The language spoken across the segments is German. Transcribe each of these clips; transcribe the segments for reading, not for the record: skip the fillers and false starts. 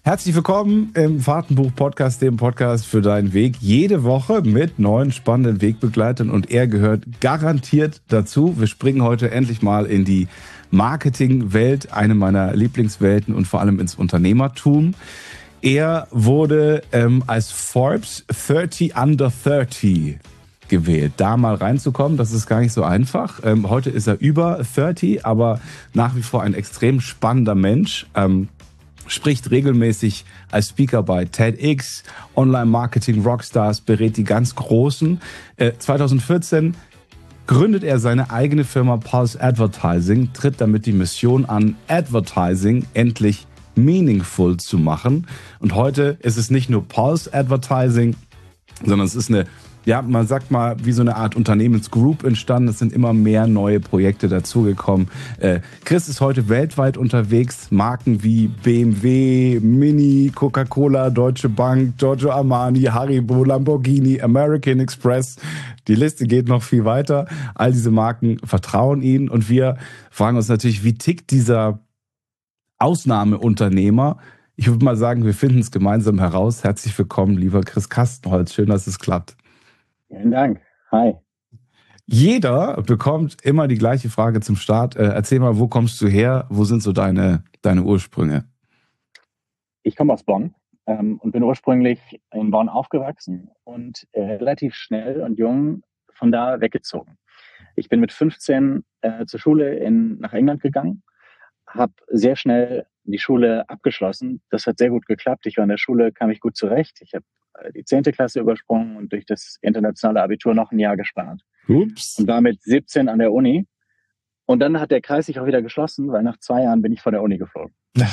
Herzlich willkommen im Fahrtenbuch-Podcast, dem Podcast für deinen Weg. Jede Woche mit neuen spannenden Wegbegleitern und er gehört garantiert dazu. Wir springen heute endlich mal in die Marketingwelt, eine meiner Lieblingswelten und vor allem ins Unternehmertum. Er wurde als Forbes 30 Under 30 gewählt. Da mal reinzukommen, das ist gar nicht so einfach. Heute ist er über 30, aber nach wie vor ein extrem spannender Mensch. Spricht regelmäßig als Speaker bei TEDx, Online-Marketing-Rockstars, berät die ganz Großen. 2014 gründet er seine eigene Firma Pulse Advertising, tritt damit die Mission an, Advertising endlich meaningful zu machen. Und heute ist es nicht nur Pulse Advertising, sondern es ist eine, ja, man sagt mal, wie so eine Art Unternehmensgroup entstanden. Es sind immer mehr neue Projekte dazugekommen. Chris ist heute weltweit unterwegs. Marken wie BMW, Mini, Coca-Cola, Deutsche Bank, Giorgio Armani, Haribo, Lamborghini, American Express. Die Liste geht noch viel weiter. All diese Marken vertrauen ihnen. Und wir fragen uns natürlich, wie tickt dieser Ausnahmeunternehmer? Ich würde mal sagen, wir finden es gemeinsam heraus. Herzlich willkommen, lieber Chris Kastenholz. Schön, dass es klappt. Vielen Dank. Hi. Jeder bekommt immer die gleiche Frage zum Start. Erzähl mal, wo kommst du her? Wo sind so deine Ursprünge? Ich komme aus Bonn und bin ursprünglich in Bonn aufgewachsen und relativ schnell und jung von da weggezogen. Ich bin mit 15 zur Schule nach England gegangen, habe sehr schnell die Schule abgeschlossen. Das hat sehr gut geklappt. Ich war in der Schule, kam ich gut zurecht. Ich habe die 10. Klasse übersprungen und durch das internationale Abitur noch ein Jahr gespart. Ups. Und war mit 17 an der Uni. Und dann hat der Kreis sich auch wieder geschlossen, weil nach 2 Jahren bin ich von der Uni geflogen.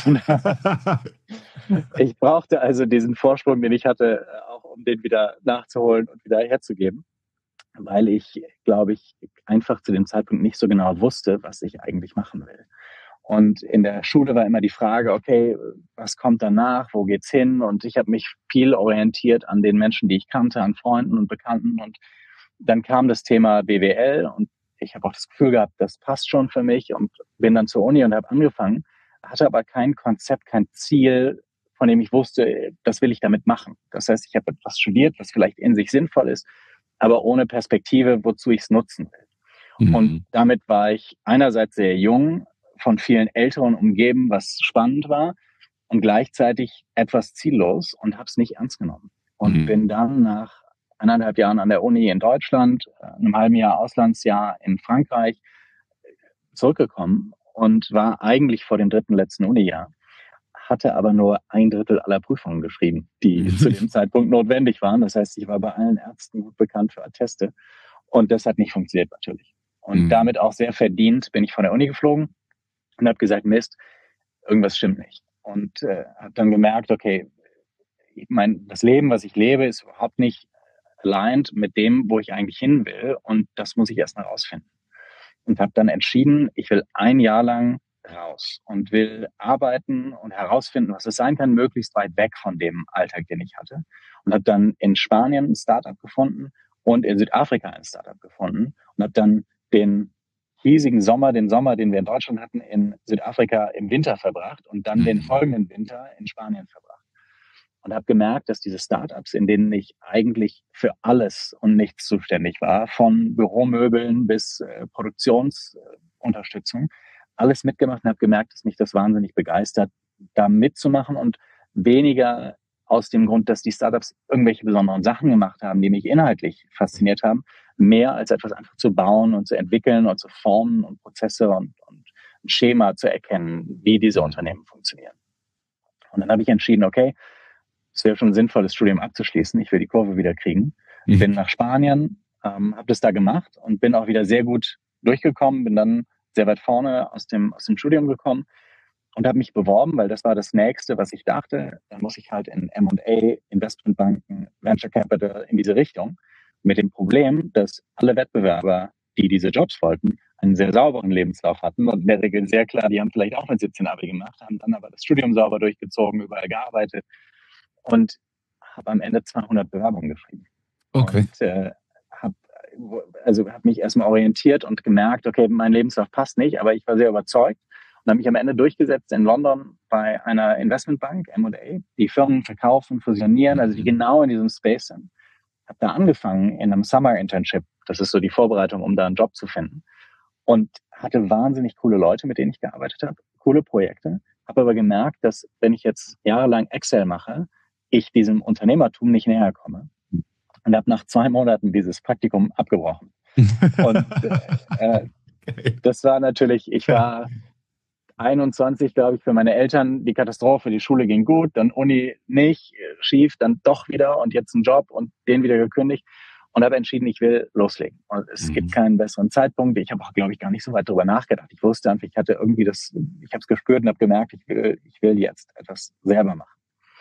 Ich brauchte also diesen Vorsprung, den ich hatte, auch um den wieder nachzuholen und wieder herzugeben, weil ich, glaube ich, einfach zu dem Zeitpunkt nicht so genau wusste, was ich eigentlich machen will. Und in der Schule war immer die Frage, okay, was kommt danach, wo geht's hin? Und ich habe mich viel orientiert an den Menschen, die ich kannte, an Freunden und Bekannten. Und dann kam das Thema BWL und ich habe auch das Gefühl gehabt, das passt schon für mich und bin dann zur Uni und habe angefangen, hatte aber kein Konzept, kein Ziel, von dem ich wusste, das will ich damit machen. Das heißt, ich habe etwas studiert, was vielleicht in sich sinnvoll ist, aber ohne Perspektive, wozu ich es nutzen will. Und damit war ich einerseits sehr jung, von vielen Älteren umgeben, was spannend war und gleichzeitig etwas ziellos und habe es nicht ernst genommen. Und bin dann nach 1,5 Jahren an der Uni in Deutschland, einem halben Jahr Auslandsjahr in Frankreich zurückgekommen und war eigentlich vor dem 3. letzten Unijahr, hatte aber nur 1/3 aller Prüfungen geschrieben, die zu dem Zeitpunkt notwendig waren. Das heißt, ich war bei allen Ärzten gut bekannt für Atteste und das hat nicht funktioniert natürlich. Und damit auch sehr verdient bin ich von der Uni geflogen und habe gesagt, Mist, irgendwas stimmt nicht. Und habe dann gemerkt, okay, das Leben, was ich lebe, ist überhaupt nicht aligned mit dem, wo ich eigentlich hin will. Und das muss ich erst mal rausfinden. Und habe dann entschieden, ich will 1 Jahr lang raus und will arbeiten und herausfinden, was es sein kann, möglichst weit weg von dem Alltag, den ich hatte. Und habe dann in Spanien ein Startup gefunden und in Südafrika ein Startup gefunden und habe dann den Sommer, den wir in Deutschland hatten, in Südafrika im Winter verbracht und dann den folgenden Winter in Spanien verbracht. Und habe gemerkt, dass diese Startups, in denen ich eigentlich für alles und nichts zuständig war, von Büromöbeln bis Produktionsunterstützung, alles mitgemacht und habe gemerkt, dass mich das wahnsinnig begeistert, da mitzumachen und weniger aus dem Grund, dass die Startups irgendwelche besonderen Sachen gemacht haben, die mich inhaltlich fasziniert haben, mehr als etwas einfach zu bauen und zu entwickeln und zu formen und Prozesse und ein Schema zu erkennen, wie diese Unternehmen funktionieren. Und dann habe ich entschieden, okay, es wäre schon sinnvoll, das Studium abzuschließen. Ich will die Kurve wieder kriegen. Bin nach Spanien, habe das da gemacht und bin auch wieder sehr gut durchgekommen, bin dann sehr weit vorne aus dem Studium gekommen und habe mich beworben, weil das war das Nächste, was ich dachte. Dann muss ich halt in M&A, Investmentbanken, Venture Capital in diese Richtung. Mit dem Problem, dass alle Wettbewerber, die diese Jobs wollten, einen sehr sauberen Lebenslauf hatten und in der Regel sehr klar, die haben vielleicht auch mit 17 Abi gemacht, haben dann aber das Studium sauber durchgezogen, überall gearbeitet und habe am Ende 200 Bewerbungen geschrieben. Okay. Und habe mich erstmal orientiert und gemerkt, okay, mein Lebenslauf passt nicht, aber ich war sehr überzeugt und habe mich am Ende durchgesetzt in London bei einer Investmentbank, M&A, die Firmen verkaufen, fusionieren, also die genau in diesem Space sind. Habe da angefangen in einem Summer Internship. Das ist so die Vorbereitung, um da einen Job zu finden. Und hatte wahnsinnig coole Leute, mit denen ich gearbeitet habe, coole Projekte. Habe aber gemerkt, dass wenn ich jetzt jahrelang Excel mache, ich diesem Unternehmertum nicht näher komme. Und habe nach 2 Monaten dieses Praktikum abgebrochen. Und das war natürlich, ich war 21, glaube ich, für meine Eltern die Katastrophe. Die Schule ging gut, dann Uni nicht, schief, dann doch wieder und jetzt einen Job und den wieder gekündigt und habe entschieden, ich will loslegen. Und es gibt keinen besseren Zeitpunkt. Ich habe auch, glaube ich, gar nicht so weit drüber nachgedacht. Ich wusste einfach, ich hatte irgendwie ich habe es gespürt und habe gemerkt, ich will jetzt etwas selber machen.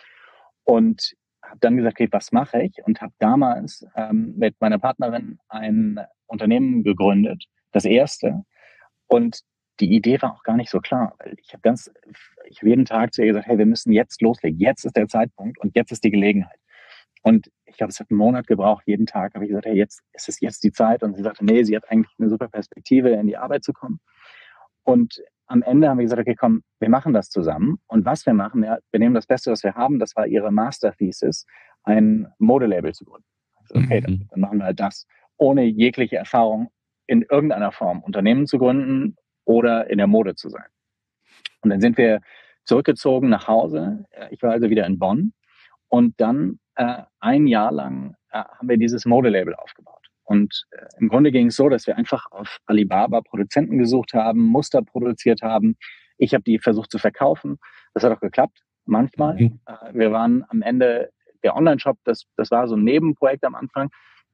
Und habe dann gesagt, okay, was mache ich? Und habe damals mit meiner Partnerin ein Unternehmen gegründet, das erste. Und die Idee war auch gar nicht so klar, weil ich habe jeden Tag zu ihr gesagt, hey, wir müssen jetzt loslegen. Jetzt ist der Zeitpunkt und jetzt ist die Gelegenheit. Und ich glaube, es hat einen Monat gebraucht. Jeden Tag habe ich gesagt, hey, jetzt ist es jetzt die Zeit. Und sie sagte, nee, sie hat eigentlich eine super Perspektive, in die Arbeit zu kommen. Und am Ende haben wir gesagt, okay, komm, wir machen das zusammen. Und was wir machen, ja, wir nehmen das Beste, was wir haben. Das war ihre Master-Thesis, ein Modelabel zu gründen. Also, okay, dann machen wir halt das, ohne jegliche Erfahrung in irgendeiner Form Unternehmen zu gründen oder in der Mode zu sein. Und dann sind wir zurückgezogen nach Hause. Ich war also wieder in Bonn. Und dann 1 Jahr lang haben wir dieses Modelabel aufgebaut. Und im Grunde ging es so, dass wir einfach auf Alibaba Produzenten gesucht haben, Muster produziert haben. Ich habe die versucht zu verkaufen. Das hat auch geklappt, manchmal. Wir waren am Ende, der Online-Shop, das war so ein Nebenprojekt am Anfang.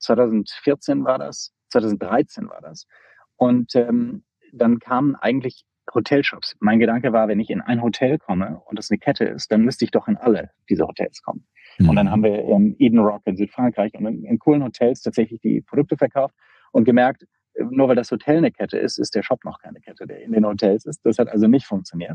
2014 war das, 2013 war das. Und dann kamen eigentlich Hotelshops. Mein Gedanke war, wenn ich in ein Hotel komme und das eine Kette ist, dann müsste ich doch in alle diese Hotels kommen. Und dann haben wir in Eden Rock in Südfrankreich und in coolen Hotels tatsächlich die Produkte verkauft und gemerkt, nur weil das Hotel eine Kette ist, ist der Shop noch keine Kette, der in den Hotels ist. Das hat also nicht funktioniert.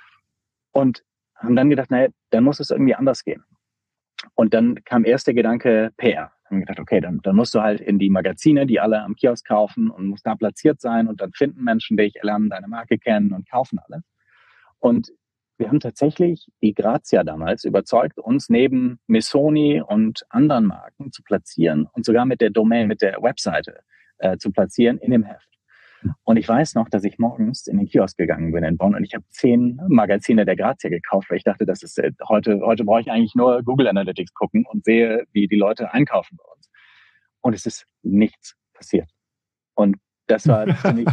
Und haben dann gedacht, naja, dann muss es irgendwie anders gehen. Und dann kam erst der Gedanke PR. Haben gedacht, okay, dann musst du halt in die Magazine, die alle am Kiosk kaufen und musst da platziert sein und dann finden Menschen dich, lernen deine Marke kennen und kaufen alles. Und wir haben tatsächlich die Grazia damals überzeugt, uns neben Missoni und anderen Marken zu platzieren und sogar mit der Domain, mit der Webseite zu platzieren in dem Heft. Und ich weiß noch, dass ich morgens in den Kiosk gegangen bin in Bonn und ich habe 10 Magazine der Grazia gekauft, weil ich dachte, das ist heute brauche ich eigentlich nur Google Analytics gucken und sehe, wie die Leute einkaufen bei uns. Und es ist nichts passiert. Und das war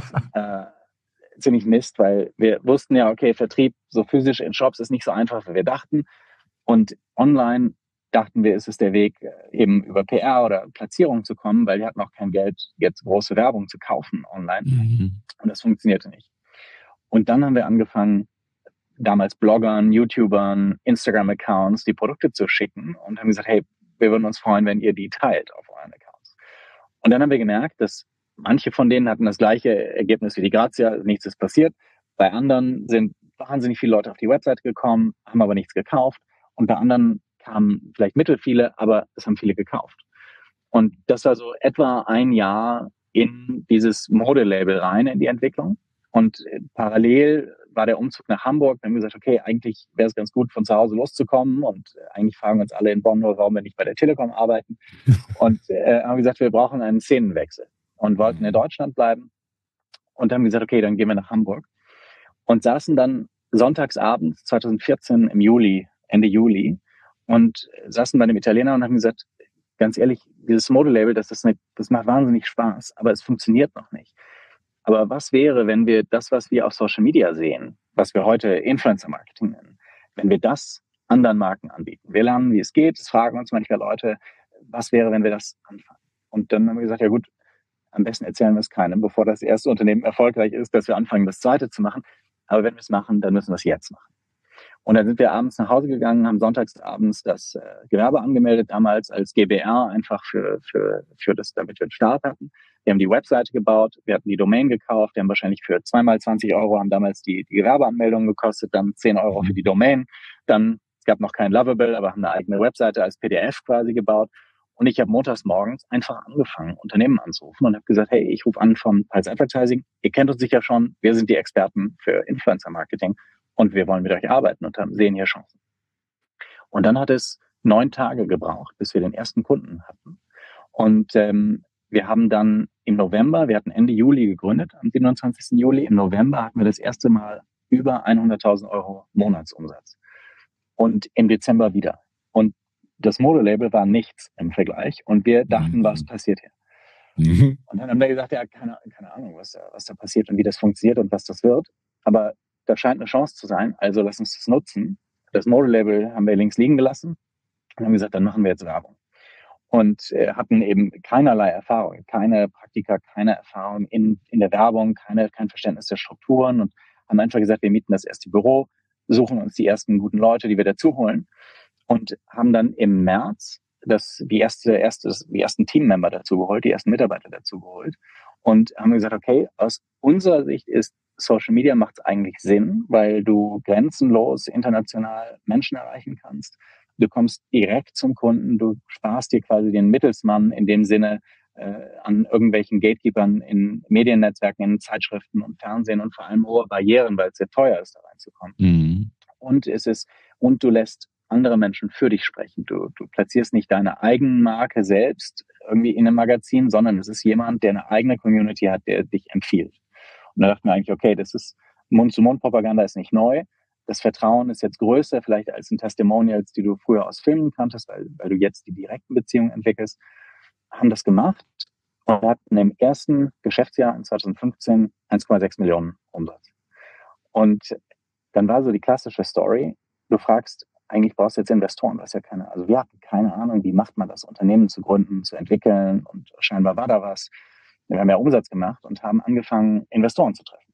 ziemlich Mist, weil wir wussten ja, okay, Vertrieb so physisch in Shops ist nicht so einfach, wie wir dachten. Und online dachten wir, ist es der Weg, eben über PR oder Platzierung zu kommen, weil wir hatten auch kein Geld, jetzt große Werbung zu kaufen online. Und das funktionierte nicht. Und dann haben wir angefangen, damals Bloggern, YouTubern, Instagram-Accounts die Produkte zu schicken und haben gesagt, hey, wir würden uns freuen, wenn ihr die teilt auf euren Accounts. Und dann haben wir gemerkt, dass manche von denen hatten das gleiche Ergebnis wie die Grazia, nichts ist passiert. Bei anderen sind wahnsinnig viele Leute auf die Webseite gekommen, haben aber nichts gekauft. Und bei anderen kamen vielleicht mittelfiele, aber es haben viele gekauft. Und das war so etwa 1 Jahr in dieses Modelabel rein, in die Entwicklung. Und parallel war der Umzug nach Hamburg. Dann haben wir gesagt, okay, eigentlich wäre es ganz gut, von zu Hause loszukommen. Und eigentlich fragen uns alle in Bonn nur, warum wir nicht bei der Telekom arbeiten. Und haben gesagt, wir brauchen einen Szenenwechsel. Und wollten in Deutschland bleiben und haben gesagt, okay, dann gehen wir nach Hamburg. Und saßen dann sonntagsabends 2014 im Juli, Ende Juli, und saßen bei einem Italiener und haben gesagt, ganz ehrlich, dieses Modelabel, das macht wahnsinnig Spaß, aber es funktioniert noch nicht. Aber was wäre, wenn wir das, was wir auf Social Media sehen, was wir heute Influencer-Marketing nennen, wenn wir das anderen Marken anbieten? Wir lernen, wie es geht, es fragen uns manchmal Leute, was wäre, wenn wir das anfangen? Und dann haben wir gesagt, ja gut, am besten erzählen wir es keinem, bevor das erste Unternehmen erfolgreich ist, dass wir anfangen, das zweite zu machen. Aber wenn wir es machen, dann müssen wir es jetzt machen. Und dann sind wir abends nach Hause gegangen, haben sonntagsabends das Gewerbe angemeldet, damals als GbR, einfach für das, damit wir einen Start hatten. Wir haben die Webseite gebaut, wir hatten die Domain gekauft, wir haben wahrscheinlich für 2 mal 20 Euro haben damals die Gewerbeanmeldung gekostet, dann 10 Euro für die Domain. Dann, es gab noch kein Lovable, aber haben eine eigene Webseite als PDF quasi gebaut. Und ich habe montags morgens einfach angefangen, Unternehmen anzurufen und habe gesagt, hey, ich rufe an von Pulse Advertising, ihr kennt uns sicher schon, wir sind die Experten für Influencer-Marketing und wir wollen mit euch arbeiten und sehen hier Chancen. Und dann hat es 9 Tage gebraucht, bis wir den ersten Kunden hatten. Und wir haben dann im November, wir hatten Ende Juli gegründet, am 27. Juli, im November hatten wir das erste Mal über 100.000 Euro Monatsumsatz. Und im Dezember wieder. Und das Modelabel war nichts im Vergleich. Und wir dachten, was passiert hier? Und dann haben wir gesagt, ja, keine Ahnung, was da passiert und wie das funktioniert und was das wird. Aber da scheint eine Chance zu sein, also lass uns das nutzen. Das Modelabel haben wir links liegen gelassen und haben gesagt, dann machen wir jetzt Werbung. Und hatten eben keinerlei Erfahrung, keine Praktika, keine Erfahrung in der Werbung, kein Verständnis der Strukturen und haben einfach gesagt, wir mieten das erste Büro, suchen uns die ersten guten Leute, die wir dazu holen und haben dann im März die ersten Teammember dazu geholt, die ersten Mitarbeiter dazu geholt und haben gesagt, okay, aus unserer Sicht ist Social Media macht es eigentlich Sinn, weil du grenzenlos international Menschen erreichen kannst. Du kommst direkt zum Kunden, du sparst dir quasi den Mittelsmann in dem Sinne an irgendwelchen Gatekeepern in Mediennetzwerken, in Zeitschriften und Fernsehen und vor allem hohe Barrieren, weil es sehr teuer ist, da reinzukommen. Mhm. Und du lässt andere Menschen für dich sprechen. Du platzierst nicht deine Eigenmarke selbst irgendwie in einem Magazin, sondern es ist jemand, der eine eigene Community hat, der dich empfiehlt. Und da dachten wir eigentlich, okay, das ist Mund-zu-Mund-Propaganda ist nicht neu. Das Vertrauen ist jetzt größer vielleicht als in Testimonials, die du früher aus Filmen kanntest, weil du jetzt die direkten Beziehungen entwickelst. Haben das gemacht und hatten im ersten Geschäftsjahr in 2015 1,6 Millionen Umsatz. Und dann war so die klassische Story, du fragst, eigentlich brauchst du jetzt Investoren, was ja keine, also wir hatten keine Ahnung, wie macht man das, Unternehmen zu gründen, zu entwickeln und scheinbar war da was. Wir haben ja Umsatz gemacht und haben angefangen, Investoren zu treffen.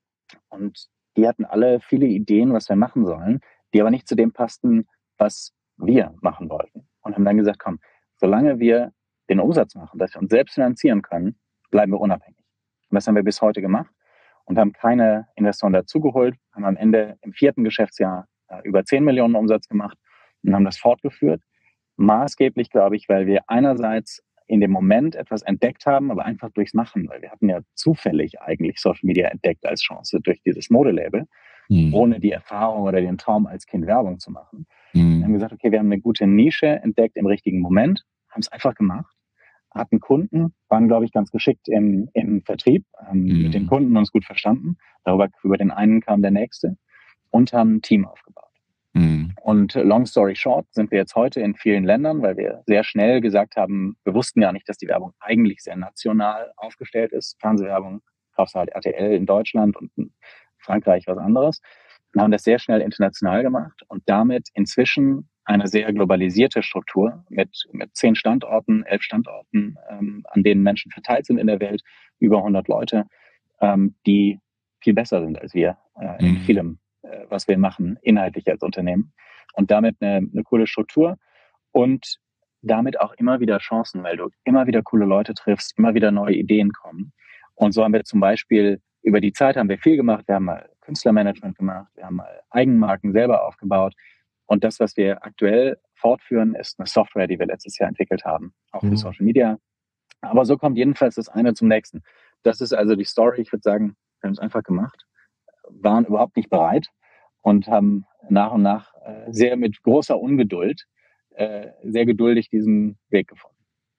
Und die hatten alle viele Ideen, was wir machen sollen, die aber nicht zu dem passten, was wir machen wollten. Und haben dann gesagt, komm, solange wir den Umsatz machen, dass wir uns selbst finanzieren können, bleiben wir unabhängig. Und das haben wir bis heute gemacht und haben keine Investoren dazugeholt, haben am Ende im 4. Geschäftsjahr über 10 Millionen Umsatz gemacht und haben das fortgeführt. Maßgeblich, glaube ich, weil wir einerseits in dem Moment etwas entdeckt haben, aber einfach durchs Machen, weil wir hatten ja zufällig eigentlich Social Media entdeckt als Chance durch dieses Modelabel, ohne die Erfahrung oder den Traum als Kind Werbung zu machen. Wir haben gesagt, okay, wir haben eine gute Nische entdeckt im richtigen Moment, haben es einfach gemacht, hatten Kunden, waren, glaube ich, ganz geschickt im Vertrieb, mit den Kunden uns gut verstanden. Über den einen kam der nächste und haben ein Team aufgebaut. Und long story short sind wir jetzt heute in vielen Ländern, weil wir sehr schnell gesagt haben, wir wussten ja nicht, dass die Werbung eigentlich sehr national aufgestellt ist. Fernsehwerbung kaufst du halt RTL in Deutschland und in Frankreich was anderes. Wir haben das sehr schnell international gemacht und damit inzwischen eine sehr globalisierte Struktur mit 10 Standorten, 11 Standorten, an denen Menschen verteilt sind in der Welt, über 100 Leute, die viel besser sind als wir in vielem, was wir machen, inhaltlich als Unternehmen. Und damit eine coole Struktur und damit auch immer wieder Chancen, weil du immer wieder coole Leute triffst, immer wieder neue Ideen kommen. Und so haben wir zum Beispiel, über die Zeit haben wir viel gemacht. Wir haben mal Künstlermanagement gemacht, wir haben mal Eigenmarken selber aufgebaut. Und das, was wir aktuell fortführen, ist eine Software, die wir letztes Jahr entwickelt haben, auch für Social Media. Aber so kommt jedenfalls das eine zum nächsten. Das ist also die Story. Ich würde sagen, wir haben es einfach gemacht, waren überhaupt nicht bereit und haben nach und nach sehr mit großer Ungeduld, sehr geduldig diesen Weg gefunden.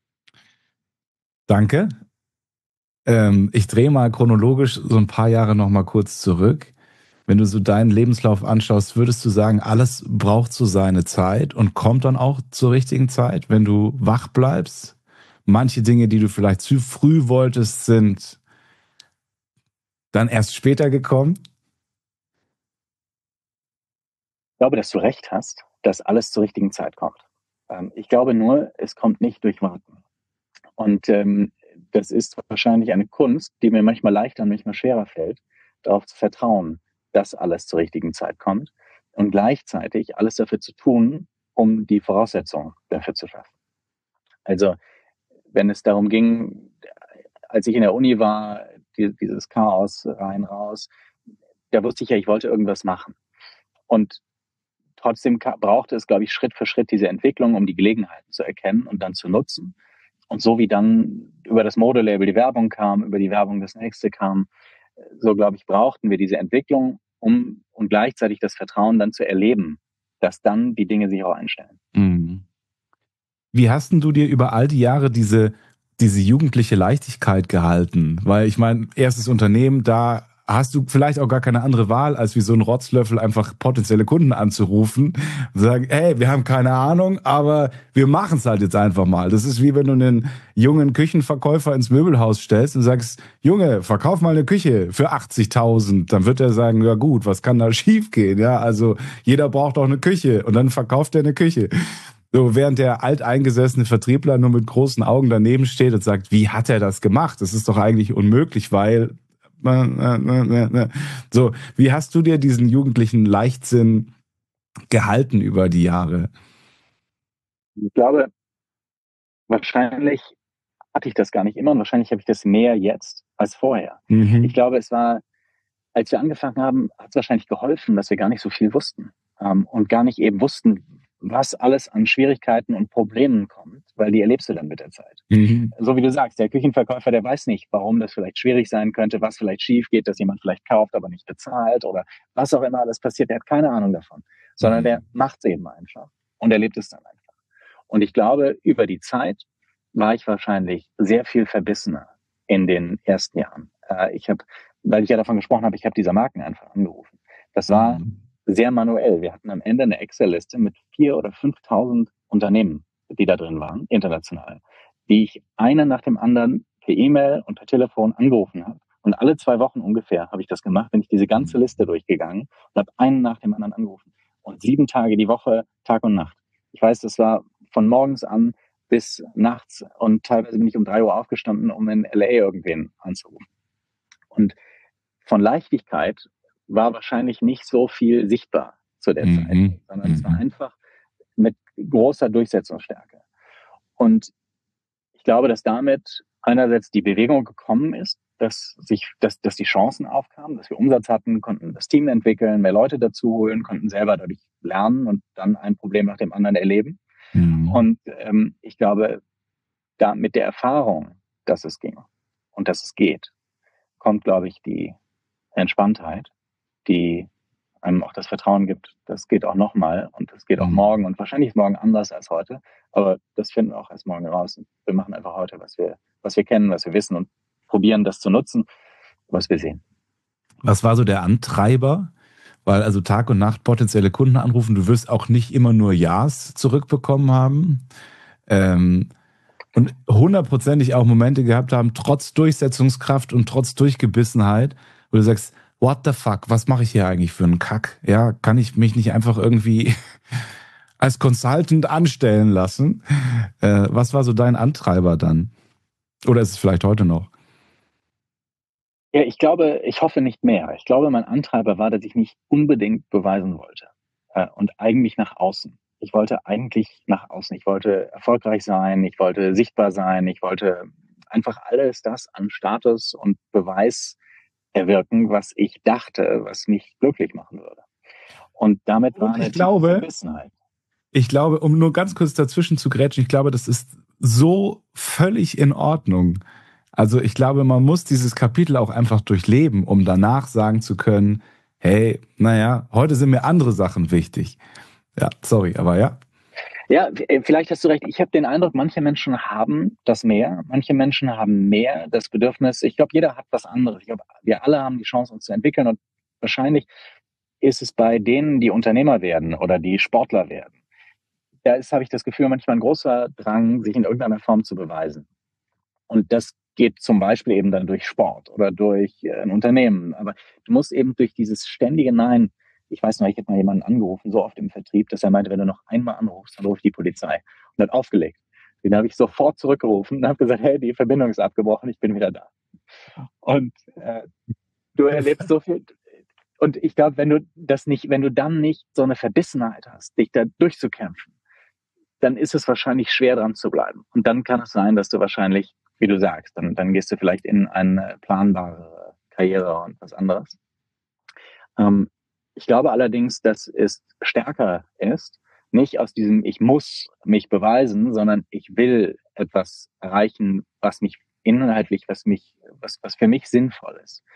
Danke. Ich drehe mal chronologisch so ein paar Jahre noch mal kurz zurück. Wenn du so deinen Lebenslauf anschaust, würdest du sagen, alles braucht so seine Zeit und kommt dann auch zur richtigen Zeit, wenn du wach bleibst? Manche Dinge, die du vielleicht zu früh wolltest, sind dann erst später gekommen? Ich glaube, dass du recht hast, dass alles zur richtigen Zeit kommt. Ich glaube nur, es kommt nicht durch Warten. Und das ist wahrscheinlich eine Kunst, die mir manchmal leichter und manchmal schwerer fällt, darauf zu vertrauen, dass alles zur richtigen Zeit kommt und gleichzeitig alles dafür zu tun, um die Voraussetzungen dafür zu schaffen. Also wenn es darum ging, als ich in der Uni war, dieses Chaos rein, raus, da wusste ich ja, ich wollte irgendwas machen. Und trotzdem brauchte es, glaube ich, Schritt für Schritt diese Entwicklung, um die Gelegenheiten zu erkennen und dann zu nutzen. Und so wie dann über das Modelabel die Werbung kam, über die Werbung das nächste kam, so glaube ich, brauchten wir diese Entwicklung, um und gleichzeitig das Vertrauen dann zu erleben, dass dann die Dinge sich auch einstellen. Mhm. Wie hast denn du dir über all die Jahre diese jugendliche Leichtigkeit gehalten? Weil ich meine, erstes Unternehmen, da hast du vielleicht auch gar keine andere Wahl, als wie so ein Rotzlöffel einfach potenzielle Kunden anzurufen und sagen, hey, wir haben keine Ahnung, aber wir machen es halt jetzt einfach mal. Das ist wie wenn du einen jungen Küchenverkäufer ins Möbelhaus stellst und sagst, Junge, verkauf mal eine Küche für 80.000. Dann wird er sagen, ja gut, was kann da schiefgehen? Ja, also jeder braucht auch eine Küche und dann verkauft er eine Küche. So, während der alteingesessene Vertriebler nur mit großen Augen daneben steht und sagt, wie hat er das gemacht? Das ist doch eigentlich unmöglich, weil so, wie hast du dir diesen jugendlichen Leichtsinn gehalten über die Jahre? Ich glaube, wahrscheinlich hatte ich das gar nicht immer und wahrscheinlich habe ich das mehr jetzt als vorher. Ich Mhm. glaube, es war, als wir angefangen haben, hat es wahrscheinlich geholfen, dass wir gar nicht so viel wussten und gar nicht eben wussten, was alles an Schwierigkeiten und Problemen kommt, weil die erlebst du dann mit der Zeit. Mhm. So wie du sagst, der Küchenverkäufer, der weiß nicht, warum das vielleicht schwierig sein könnte, was vielleicht schief geht, dass jemand vielleicht kauft, aber nicht bezahlt oder was auch immer alles passiert. Der hat keine Ahnung davon, sondern der Mhm. macht es eben einfach und erlebt es dann einfach. Und ich glaube, über die Zeit war ich wahrscheinlich sehr viel verbissener in den ersten Jahren. Ich habe, weil ich ja davon gesprochen habe, ich habe diese Marken einfach angerufen. Das war Mhm. sehr manuell. Wir hatten am Ende eine Excel-Liste mit 4.000 oder 5.000 Unternehmen, die da drin waren, international, die ich einen nach dem anderen per E-Mail und per Telefon angerufen habe. Und alle 2 Wochen ungefähr habe ich das gemacht, bin ich diese ganze Liste durchgegangen und habe einen nach dem anderen angerufen. Und 7 Tage die Woche, Tag und Nacht. Ich weiß, das war von morgens an bis nachts und teilweise bin ich um 3 Uhr aufgestanden, um in LA irgendwen anzurufen. Und von Leichtigkeit war wahrscheinlich nicht so viel sichtbar zu der Zeit, Mhm. sondern es war Mhm. einfach mit großer Durchsetzungsstärke. Und ich glaube, dass damit einerseits die Bewegung gekommen ist, dass die Chancen aufkamen, dass wir Umsatz hatten, konnten das Team entwickeln, mehr Leute dazu holen, konnten selber dadurch lernen und dann ein Problem nach dem anderen erleben. Mhm. Und ich glaube, da mit der Erfahrung, dass es ging und dass es geht, kommt, glaube ich, die Entspanntheit, die einem auch das Vertrauen gibt, das geht auch nochmal und das geht auch Mhm. morgen und wahrscheinlich ist morgen anders als heute, aber das finden wir auch erst morgen raus. Und wir machen einfach heute, was wir kennen, was wir wissen und probieren das zu nutzen, was wir sehen. Was war so der Antreiber? Weil also Tag und Nacht potenzielle Kunden anrufen, du wirst auch nicht immer nur Ja's zurückbekommen haben. Ähm, und hundertprozentig auch Momente gehabt haben, trotz Durchsetzungskraft und trotz Durchgebissenheit, wo du sagst, what the fuck, was mache ich hier eigentlich für einen Kack? Ja, kann ich mich nicht einfach irgendwie als Consultant anstellen lassen? Was war so dein Antreiber dann? Oder ist es vielleicht heute noch? Ja, ich glaube, ich hoffe nicht mehr. Ich glaube, mein Antreiber war, dass ich mich unbedingt beweisen wollte. Und eigentlich nach außen. Ich wollte eigentlich nach außen. Ich wollte erfolgreich sein. Ich wollte sichtbar sein. Ich wollte einfach alles das an Status und Beweis erwirken, was ich dachte, was mich glücklich machen würde. Und damit war Und eine tiefe Verbissenheit. ich glaube, um nur ganz kurz dazwischen zu grätschen, ich glaube, das ist so völlig in Ordnung. Also ich glaube, man muss dieses Kapitel auch einfach durchleben, um danach sagen zu können, hey, naja, heute sind mir andere Sachen wichtig. Ja, sorry, aber ja. Ja, vielleicht hast du recht. Ich habe den Eindruck, manche Menschen haben das mehr. Manche Menschen haben mehr das Bedürfnis. Ich glaube, jeder hat was anderes. Ich glaube, wir alle haben die Chance, uns zu entwickeln. Und wahrscheinlich ist es bei denen, die Unternehmer werden oder die Sportler werden. Da ist, habe ich das Gefühl, manchmal ein großer Drang, sich in irgendeiner Form zu beweisen. Und das geht zum Beispiel eben dann durch Sport oder durch ein Unternehmen. Aber du musst eben durch dieses ständige Nein. Ich weiß noch, ich hätte mal jemanden angerufen, so oft im Vertrieb, dass er meinte, wenn du noch einmal anrufst, dann rufe ich die Polizei. Und hat aufgelegt. Den habe ich sofort zurückgerufen und habe gesagt, hey, die Verbindung ist abgebrochen, ich bin wieder da. Und du erlebst so viel. Und ich glaube, wenn du das nicht, wenn du dann nicht so eine Verbissenheit hast, dich da durchzukämpfen, dann ist es wahrscheinlich schwer dran zu bleiben. Und dann kann es sein, dass du wahrscheinlich, wie du sagst, dann gehst du vielleicht in eine planbare Karriere und was anderes. Ähm, ich glaube allerdings, dass es stärker ist, nicht aus diesem ich muss mich beweisen, sondern ich will etwas erreichen, was mich inhaltlich, was für mich sinnvoll ist.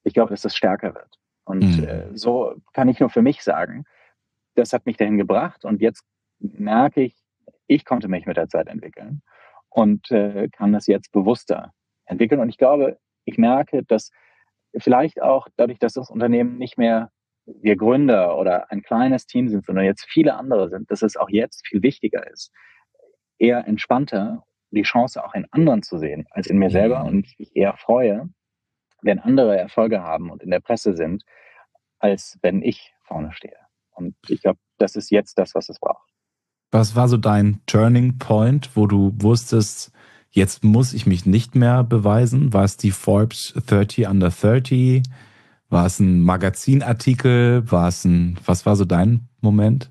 ich glaube, dass das stärker wird. Und so kann ich nur für mich sagen, das hat mich dahin gebracht und jetzt merke ich konnte mich mit der Zeit entwickeln und kann das jetzt bewusster entwickeln. Und ich glaube, ich merke, dass vielleicht auch dadurch, dass das Unternehmen nicht mehr wir Gründer oder ein kleines Team sind, sondern jetzt viele andere sind, dass es auch jetzt viel wichtiger ist, eher entspannter die Chance auch in anderen zu sehen als in mir selber und ich eher freue, wenn andere Erfolge haben und in der Presse sind, als wenn ich vorne stehe. Und ich glaube, das ist jetzt das, was es braucht. Was war so dein Turning Point, wo du wusstest, jetzt muss ich mich nicht mehr beweisen? War es die Forbes 30 Under 30? War es ein Magazinartikel? Was war so dein Moment?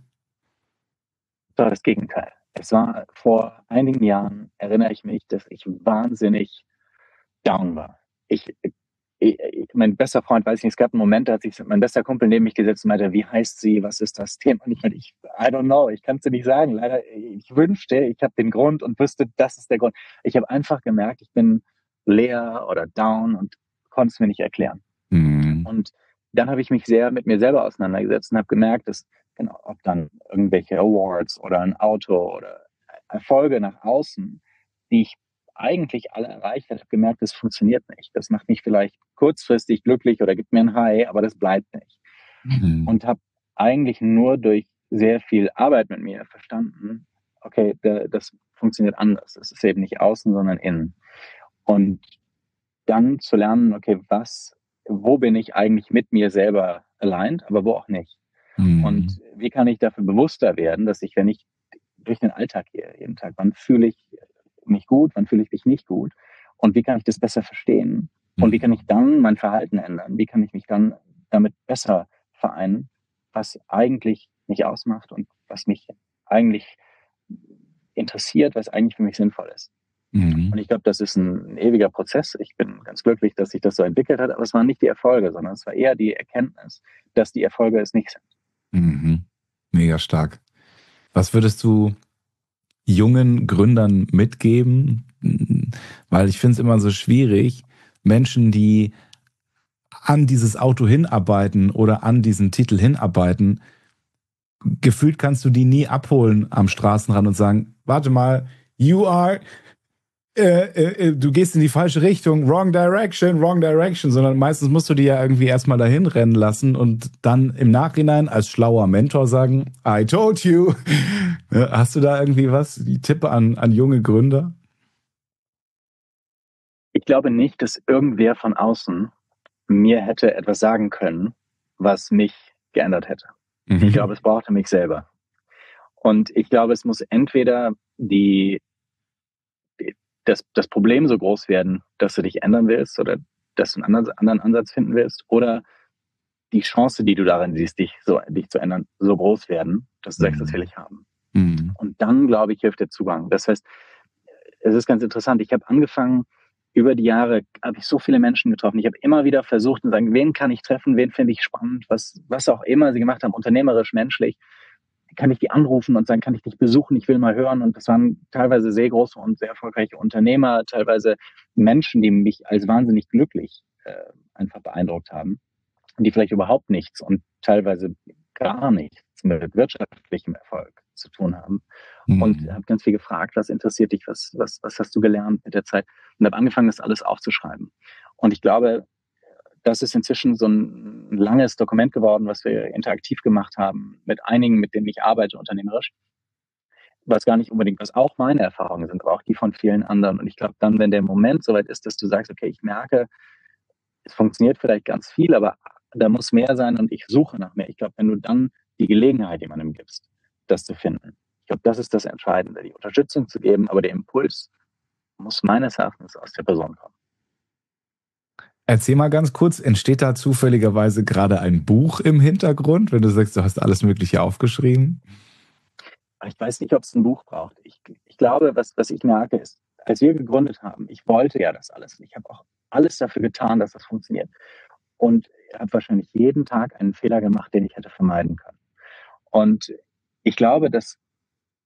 Das war das Gegenteil. Es war vor einigen Jahren, erinnere ich mich, dass ich wahnsinnig down war. Mein bester Freund, weiß ich nicht, es gab einen Moment, da hat sich mein bester Kumpel neben mich gesetzt und meinte, wie heißt sie, was ist das Thema? Und ich meinte, I don't know, ich kann es dir nicht sagen. Leider, ich wünschte, ich habe den Grund und wüsste, das ist der Grund. Ich habe einfach gemerkt, ich bin leer oder down und konnte es mir nicht erklären. Und dann habe ich mich sehr mit mir selber auseinandergesetzt und habe gemerkt, dass, genau, ob dann irgendwelche Awards oder ein Auto oder Erfolge nach außen, die ich eigentlich alle erreicht habe, gemerkt, das funktioniert nicht. Das macht mich vielleicht kurzfristig glücklich oder gibt mir ein High, aber das bleibt nicht. Und habe eigentlich nur durch sehr viel Arbeit mit mir verstanden, okay, das funktioniert anders. Es ist eben nicht außen, sondern innen. Und dann zu lernen, okay, wo bin ich eigentlich mit mir selber aligned, aber wo auch nicht. Und wie kann ich dafür bewusster werden, dass ich, wenn ich durch den Alltag gehe, jeden Tag, wann fühle ich mich gut, wann fühle ich mich nicht gut und wie kann ich das besser verstehen und wie kann ich dann mein Verhalten ändern, wie kann ich mich dann damit besser vereinen, was eigentlich mich ausmacht und was mich eigentlich interessiert, was eigentlich für mich sinnvoll ist. Und ich glaube, das ist ein ewiger Prozess. Ich bin ganz glücklich, dass sich das so entwickelt hat, aber es waren nicht die Erfolge, sondern es war eher die Erkenntnis, dass die Erfolge es nicht sind. Mega stark. Was würdest du jungen Gründern mitgeben? Weil ich finde es immer so schwierig, Menschen, die an dieses Auto hinarbeiten oder an diesen Titel hinarbeiten, gefühlt kannst du die nie abholen am Straßenrand und sagen, warte mal, du gehst in die falsche Richtung, wrong direction, sondern meistens musst du die ja irgendwie erstmal dahin rennen lassen und dann im Nachhinein als schlauer Mentor sagen, I told you. Hast du da irgendwie die Tippe an junge Gründer? Ich glaube nicht, dass irgendwer von außen mir hätte etwas sagen können, was mich geändert hätte. Ich glaube, es brauchte mich selber. Und ich glaube, es muss entweder das Problem so groß werden, dass du dich ändern willst oder dass du einen anderen Ansatz finden willst oder die Chance, die du darin siehst, dich zu ändern, so groß werden, dass du sagst, das will ich haben. Und dann, glaube ich, hilft der Zugang. Das heißt, es ist ganz interessant. Ich habe angefangen, über die Jahre habe ich so viele Menschen getroffen. Ich habe immer wieder versucht zu sagen, wen kann ich treffen, wen finde ich spannend, was auch immer sie gemacht haben, unternehmerisch, menschlich. Kann ich die anrufen und sagen, kann ich dich besuchen, ich will mal hören. Und das waren teilweise sehr große und sehr erfolgreiche Unternehmer, teilweise Menschen, die mich als wahnsinnig glücklich einfach beeindruckt haben und die vielleicht überhaupt nichts und teilweise gar nichts mit wirtschaftlichem Erfolg zu tun haben. Und habe ganz viel gefragt, was interessiert dich, was hast du gelernt mit der Zeit? Und habe angefangen, das alles aufzuschreiben. Und ich glaube, das ist inzwischen so ein langes Dokument geworden, was wir interaktiv gemacht haben mit einigen, mit denen ich arbeite unternehmerisch. Was gar nicht unbedingt, was auch meine Erfahrungen sind, aber auch die von vielen anderen. Und ich glaube dann, wenn der Moment soweit ist, dass du sagst, okay, ich merke, es funktioniert vielleicht ganz viel, aber da muss mehr sein und ich suche nach mehr. Ich glaube, wenn du dann die Gelegenheit jemandem gibst, das zu finden, ich glaube, das ist das Entscheidende, die Unterstützung zu geben, aber der Impuls muss meines Erachtens aus der Person kommen. Erzähl mal ganz kurz, entsteht da zufälligerweise gerade ein Buch im Hintergrund, wenn du sagst, du hast alles Mögliche aufgeschrieben? Ich weiß nicht, ob es ein Buch braucht. Ich glaube, was ich merke, ist, als wir gegründet haben, ich wollte ja das alles. Ich habe auch alles dafür getan, dass das funktioniert. Und habe wahrscheinlich jeden Tag einen Fehler gemacht, den ich hätte vermeiden können. Und ich glaube, dass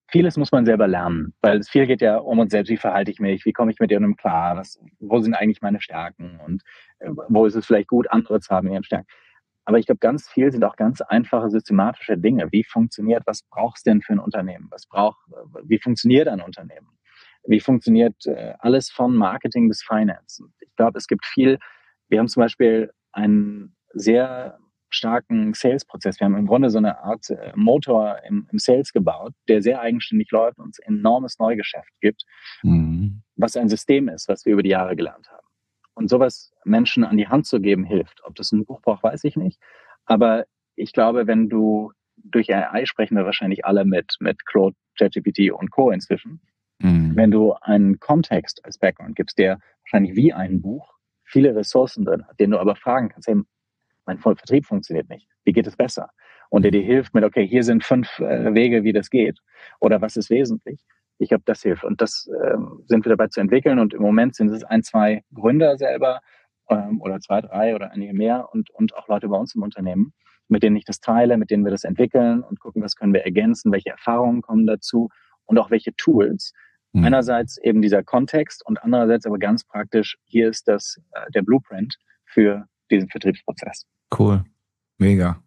vieles muss man selber lernen, weil viel geht ja um uns selbst. Wie verhalte ich mich? Wie komme ich mit jemandem klar? Wo sind eigentlich meine Stärken? Und wo ist es vielleicht gut, andere zu haben in ihren Stärken? Aber ich glaube, ganz viel sind auch ganz einfache systematische Dinge. Wie funktioniert, was brauchst du denn für ein Unternehmen? Wie funktioniert ein Unternehmen? Wie funktioniert alles von Marketing bis Finance? Ich glaube, es gibt viel. Wir haben zum Beispiel einen sehr starken Sales-Prozess. Wir haben im Grunde so eine Art Motor im Sales gebaut, der sehr eigenständig läuft und uns enormes Neugeschäft gibt, was ein System ist, was wir über die Jahre gelernt haben. Und sowas Menschen an die Hand zu geben, hilft. Ob das ein Buch braucht, weiß ich nicht. Aber ich glaube, wenn du durch AI sprechen wir wahrscheinlich alle mit Claude, ChatGPT und Co. inzwischen. Wenn du einen Kontext als Background gibst, der wahrscheinlich wie ein Buch viele Ressourcen drin hat, den du aber fragen kannst, hey, mein Vertrieb funktioniert nicht. Wie geht es besser? Und der dir hilft mit, okay, hier sind 5 Wege, wie das geht. Oder was ist wesentlich? Ich glaube, das hilft. Und das sind wir dabei zu entwickeln. Und im Moment sind es 1, 2 Gründer selber oder 2, 3 oder einige mehr und auch Leute bei uns im Unternehmen, mit denen ich das teile, mit denen wir das entwickeln und gucken, was können wir ergänzen, welche Erfahrungen kommen dazu und auch welche Tools. Einerseits eben dieser Kontext und andererseits aber ganz praktisch, hier ist der Blueprint für diesen Vertriebsprozess. Cool. Mega.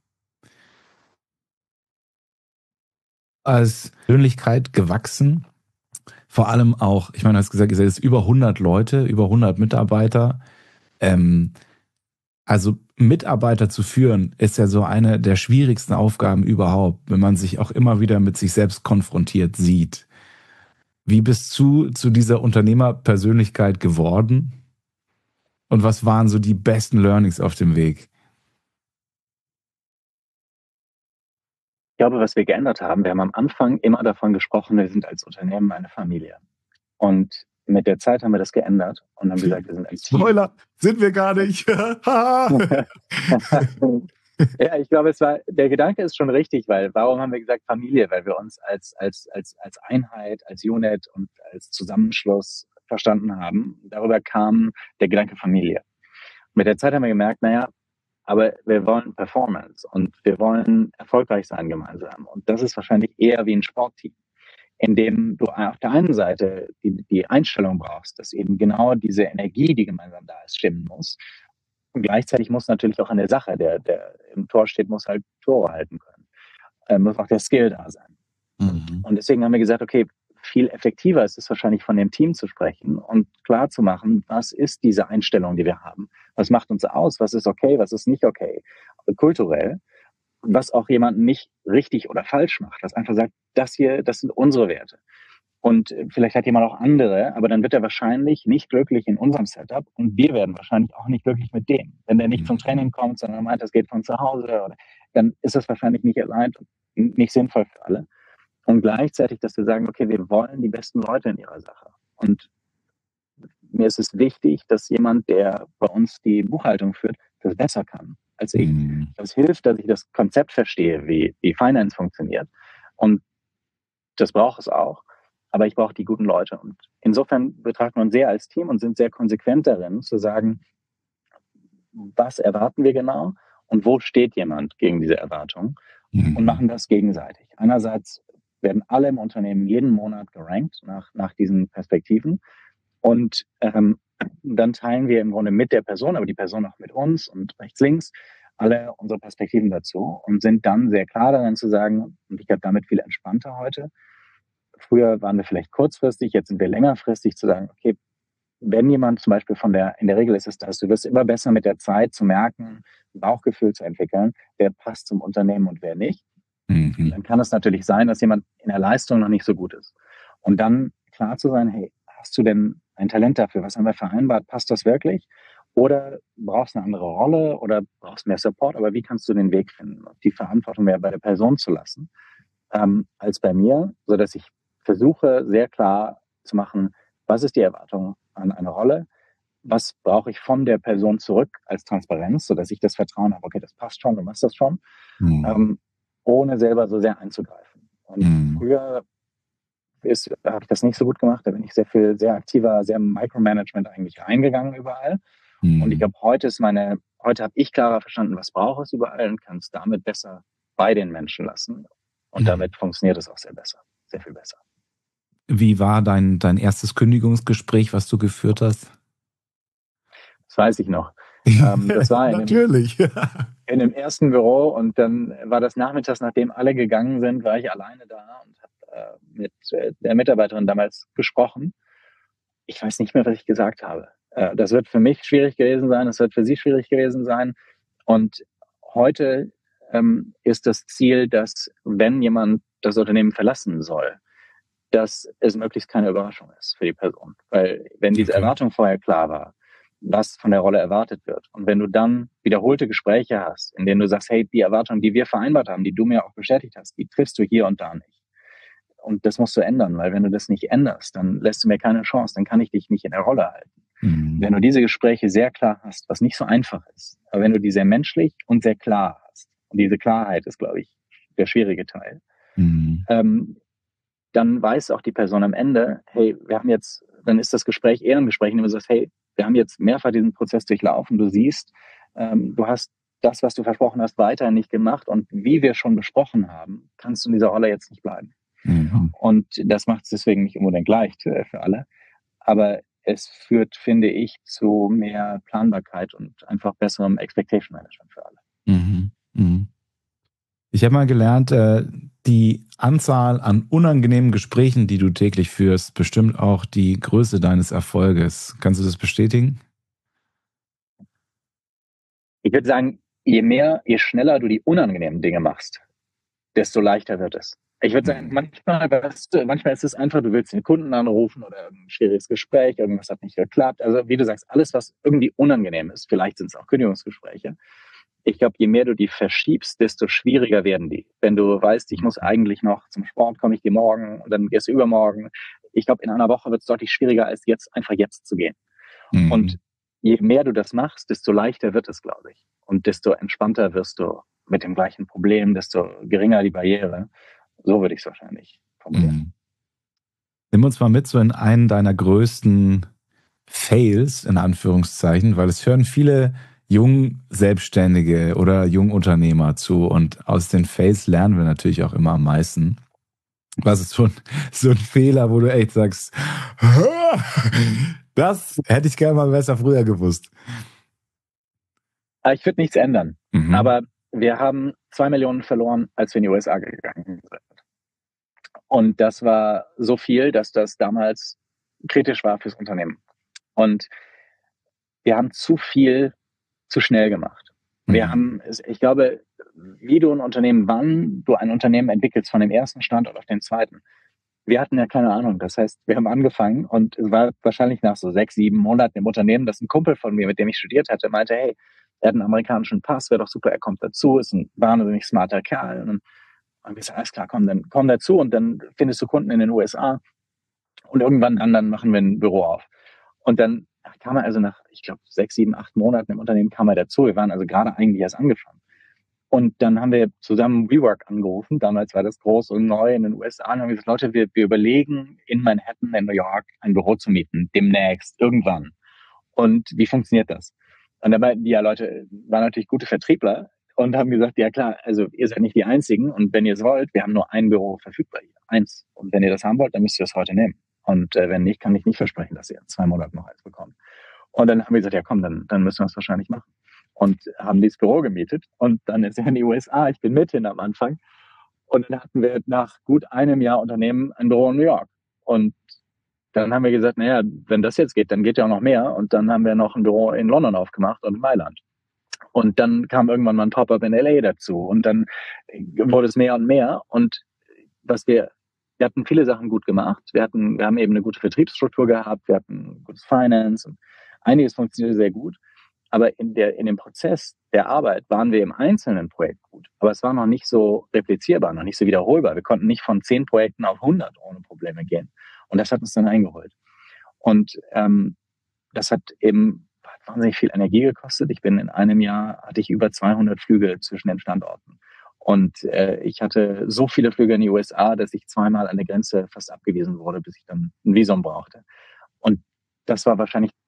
Als Persönlichkeit gewachsen, vor allem auch, ich meine, du hast gesagt, ihr seid jetzt über 100 Leute, über 100 Mitarbeiter. Also Mitarbeiter zu führen, ist ja so eine der schwierigsten Aufgaben überhaupt, wenn man sich auch immer wieder mit sich selbst konfrontiert sieht. Wie bist du zu dieser Unternehmerpersönlichkeit geworden? Und was waren so die besten Learnings auf dem Weg? Ich glaube, was wir geändert haben, wir haben am Anfang immer davon gesprochen, wir sind als Unternehmen eine Familie. Und mit der Zeit haben wir das geändert und haben gesagt, wir sind ein Team. Spoiler, sind wir gar nicht. Ja, ich glaube, der Gedanke ist schon richtig, weil warum haben wir gesagt Familie? Weil wir uns als Einheit, als Unit und als Zusammenschluss verstanden haben. Darüber kam der Gedanke Familie. Mit der Zeit haben wir gemerkt, naja, aber wir wollen Performance und wir wollen erfolgreich sein gemeinsam. Und das ist wahrscheinlich eher wie ein Sportteam, in dem du auf der einen Seite die Einstellung brauchst, dass eben genau diese Energie, die gemeinsam da ist, stimmen muss. Und gleichzeitig muss natürlich auch an der Sache, der im Tor steht, muss halt Tore halten können. Muss auch der Skill da sein. Und deswegen haben wir gesagt, okay, viel effektiver ist es wahrscheinlich von dem Team zu sprechen und klar zu machen, was ist diese Einstellung, die wir haben? Was macht uns aus? Was ist okay? Was ist nicht okay? Kulturell. Was auch jemanden nicht richtig oder falsch macht. Was einfach sagt, das sind unsere Werte. Und vielleicht hat jemand auch andere, aber dann wird er wahrscheinlich nicht glücklich in unserem Setup und wir werden wahrscheinlich auch nicht glücklich mit dem. Wenn der nicht zum Training kommt, sondern meint, das geht von zu Hause, dann ist das wahrscheinlich nicht allein und nicht sinnvoll für alle. Und gleichzeitig, dass wir sagen, okay, wir wollen die besten Leute in ihrer Sache. Und mir ist es wichtig, dass jemand, der bei uns die Buchhaltung führt, das besser kann als ich. Das hilft, dass ich das Konzept verstehe, wie Finance funktioniert. Und das braucht es auch. Aber ich brauche die guten Leute. Und insofern betrachten wir uns sehr als Team und sind sehr konsequent darin, zu sagen, was erwarten wir genau und wo steht jemand gegen diese Erwartung und machen das gegenseitig. Einerseits werden alle im Unternehmen jeden Monat gerankt nach diesen Perspektiven und dann teilen wir im Grunde mit der Person, aber die Person auch mit uns und rechts, links, alle unsere Perspektiven dazu und sind dann sehr klar darin zu sagen, und ich glaube damit viel entspannter heute, früher waren wir vielleicht kurzfristig, jetzt sind wir längerfristig zu sagen, okay, wenn jemand zum Beispiel in der Regel ist es das, du wirst immer besser mit der Zeit zu merken, ein Bauchgefühl zu entwickeln, wer passt zum Unternehmen und wer nicht. Dann kann es natürlich sein, dass jemand in der Leistung noch nicht so gut ist. Und dann klar zu sein, hey, hast du denn ein Talent dafür? Was haben wir vereinbart? Passt das wirklich? Oder brauchst du eine andere Rolle oder brauchst mehr Support? Aber wie kannst du den Weg finden? Die Verantwortung mehr bei der Person zu lassen, als bei mir, sodass ich versuche, sehr klar zu machen, was ist die Erwartung an eine Rolle? Was brauche ich von der Person zurück als Transparenz, sodass ich das Vertrauen habe, okay, das passt schon, du machst das schon, ohne selber so sehr einzugreifen. Und früher habe ich das nicht so gut gemacht, da bin ich sehr aktiver, sehr Micromanagement eigentlich reingegangen überall. Und ich glaube, heute habe ich klarer verstanden, was brauche ich überall und kann es damit besser bei den Menschen lassen. Und damit funktioniert es auch sehr besser. sehr viel besser. Wie war dein erstes Kündigungsgespräch, was du geführt hast? Das weiß ich noch. Das war Natürlich. in dem ersten Büro und dann war das nachmittags, nachdem alle gegangen sind, war ich alleine da und habe mit der Mitarbeiterin damals gesprochen. Ich weiß nicht mehr, was ich gesagt habe. Das wird für mich schwierig gewesen sein, das wird für sie schwierig gewesen sein. Und heute ist das Ziel, dass wenn jemand das Unternehmen verlassen soll, dass es möglichst keine Überraschung ist für die Person. Weil wenn diese Erwartung vorher klar war, was von der Rolle erwartet wird, und wenn du dann wiederholte Gespräche hast, in denen du sagst, hey, die Erwartung, die wir vereinbart haben, die du mir auch bestätigt hast, die triffst du hier und da nicht. Und das musst du ändern, weil wenn du das nicht änderst, dann lässt du mir keine Chance, dann kann ich dich nicht in der Rolle halten. Wenn du diese Gespräche sehr klar hast, was nicht so einfach ist, aber wenn du die sehr menschlich und sehr klar hast, und diese Klarheit ist, glaube ich, der schwierige Teil, dann weiß auch die Person am Ende, hey, dann ist das Gespräch eher ein Gespräch, in dem du sagst, hey, wir haben jetzt mehrfach diesen Prozess durchlaufen, du siehst, du hast das, was du versprochen hast, weiterhin nicht gemacht und wie wir schon besprochen haben, kannst du in dieser Rolle jetzt nicht bleiben. Und das macht es deswegen nicht unbedingt leicht für alle, aber es führt, finde ich, zu mehr Planbarkeit und einfach besserem Expectation Management für alle. Ich habe mal gelernt, die Anzahl an unangenehmen Gesprächen, die du täglich führst, bestimmt auch die Größe deines Erfolges. Kannst du das bestätigen? Ich würde sagen, je schneller du die unangenehmen Dinge machst, desto leichter wird es. Ich würde sagen, manchmal ist es einfach, du willst den Kunden anrufen oder ein schwieriges Gespräch, irgendwas hat nicht geklappt. Also wie du sagst, alles, was irgendwie unangenehm ist, vielleicht sind es auch Kündigungsgespräche. Ich glaube, je mehr du die verschiebst, desto schwieriger werden die. Wenn du weißt, ich muss eigentlich noch zum Sport, komme ich gehe morgen und dann gehst du übermorgen. Ich glaube, in einer Woche wird es deutlich schwieriger, als einfach jetzt zu gehen. Und je mehr du das machst, desto leichter wird es, glaube ich. Und desto entspannter wirst du mit dem gleichen Problem, desto geringer die Barriere. So würde ich es wahrscheinlich formulieren. Nimm uns mal mit so in einen deiner größten Fails, in Anführungszeichen, weil es hören viele Jungselbstständige oder Jungunternehmer zu und aus den Fails lernen wir natürlich auch immer am meisten. Was ist so ein Fehler, wo du echt sagst, das hätte ich gerne mal besser früher gewusst. Ich würde nichts ändern, aber wir haben 2 Millionen verloren, als wir in die USA gegangen sind. Und das war so viel, dass das damals kritisch war fürs Unternehmen. Und wir haben zu viel zu schnell gemacht. Ich glaube, wann du ein Unternehmen entwickelst von dem ersten Standort auf den zweiten. Wir hatten ja keine Ahnung. Das heißt, wir haben angefangen und es war wahrscheinlich nach so 6, 7 Monaten im Unternehmen, dass ein Kumpel von mir, mit dem ich studiert hatte, meinte, hey, er hat einen amerikanischen Pass, wäre doch super, er kommt dazu, ist ein wahnsinnig smarter Kerl. Und wir gesagt, alles klar, komm dazu und dann findest du Kunden in den USA und irgendwann dann machen wir ein Büro auf. Und dann kam er also nach, ich glaube, 6, 7, 8 Monaten im Unternehmen kam er dazu. Wir waren also gerade eigentlich erst angefangen. Und dann haben wir zusammen WeWork angerufen. Damals war das groß und neu in den USA. Und haben gesagt, Leute, wir überlegen, in Manhattan, in New York, ein Büro zu mieten. Demnächst, irgendwann. Und wie funktioniert das? Und da meinten die, ja, Leute, waren natürlich gute Vertriebler und haben gesagt, ja klar, also ihr seid nicht die Einzigen. Und wenn ihr es wollt, wir haben nur ein Büro verfügbar hier. Eins. Und wenn ihr das haben wollt, dann müsst ihr es heute nehmen. Und wenn nicht, kann ich nicht versprechen, dass ihr in 2 Monaten noch eins bekommt. Und dann haben wir gesagt, ja komm, dann müssen wir es wahrscheinlich machen. Und haben dieses Büro gemietet. Und dann ist er in die USA. Ich bin mithin am Anfang. Und dann hatten wir nach gut einem Jahr Unternehmen ein Büro in New York. Und dann haben wir gesagt, naja, wenn das jetzt geht, dann geht ja auch noch mehr. Und dann haben wir noch ein Büro in London aufgemacht und in Mailand. Und dann kam irgendwann mal ein Pop-up in LA dazu. Und dann wurde es mehr und mehr. Und wir hatten viele Sachen gut gemacht. Wir haben eben eine gute Vertriebsstruktur gehabt. Wir hatten gutes Finance. Und einiges funktionierte sehr gut. Aber in dem Prozess der Arbeit waren wir im einzelnen Projekt gut. Aber es war noch nicht so replizierbar, noch nicht so wiederholbar. Wir konnten nicht von 10 Projekten auf 100 ohne Probleme gehen. Und das hat uns dann eingeholt. Und das hat eben wahnsinnig viel Energie gekostet. In einem Jahr hatte ich über 200 Flüge zwischen den Standorten. Und ich hatte so viele Flüge in die USA, dass ich 2-mal an der Grenze fast abgewiesen wurde, bis ich dann ein Visum brauchte. Und das war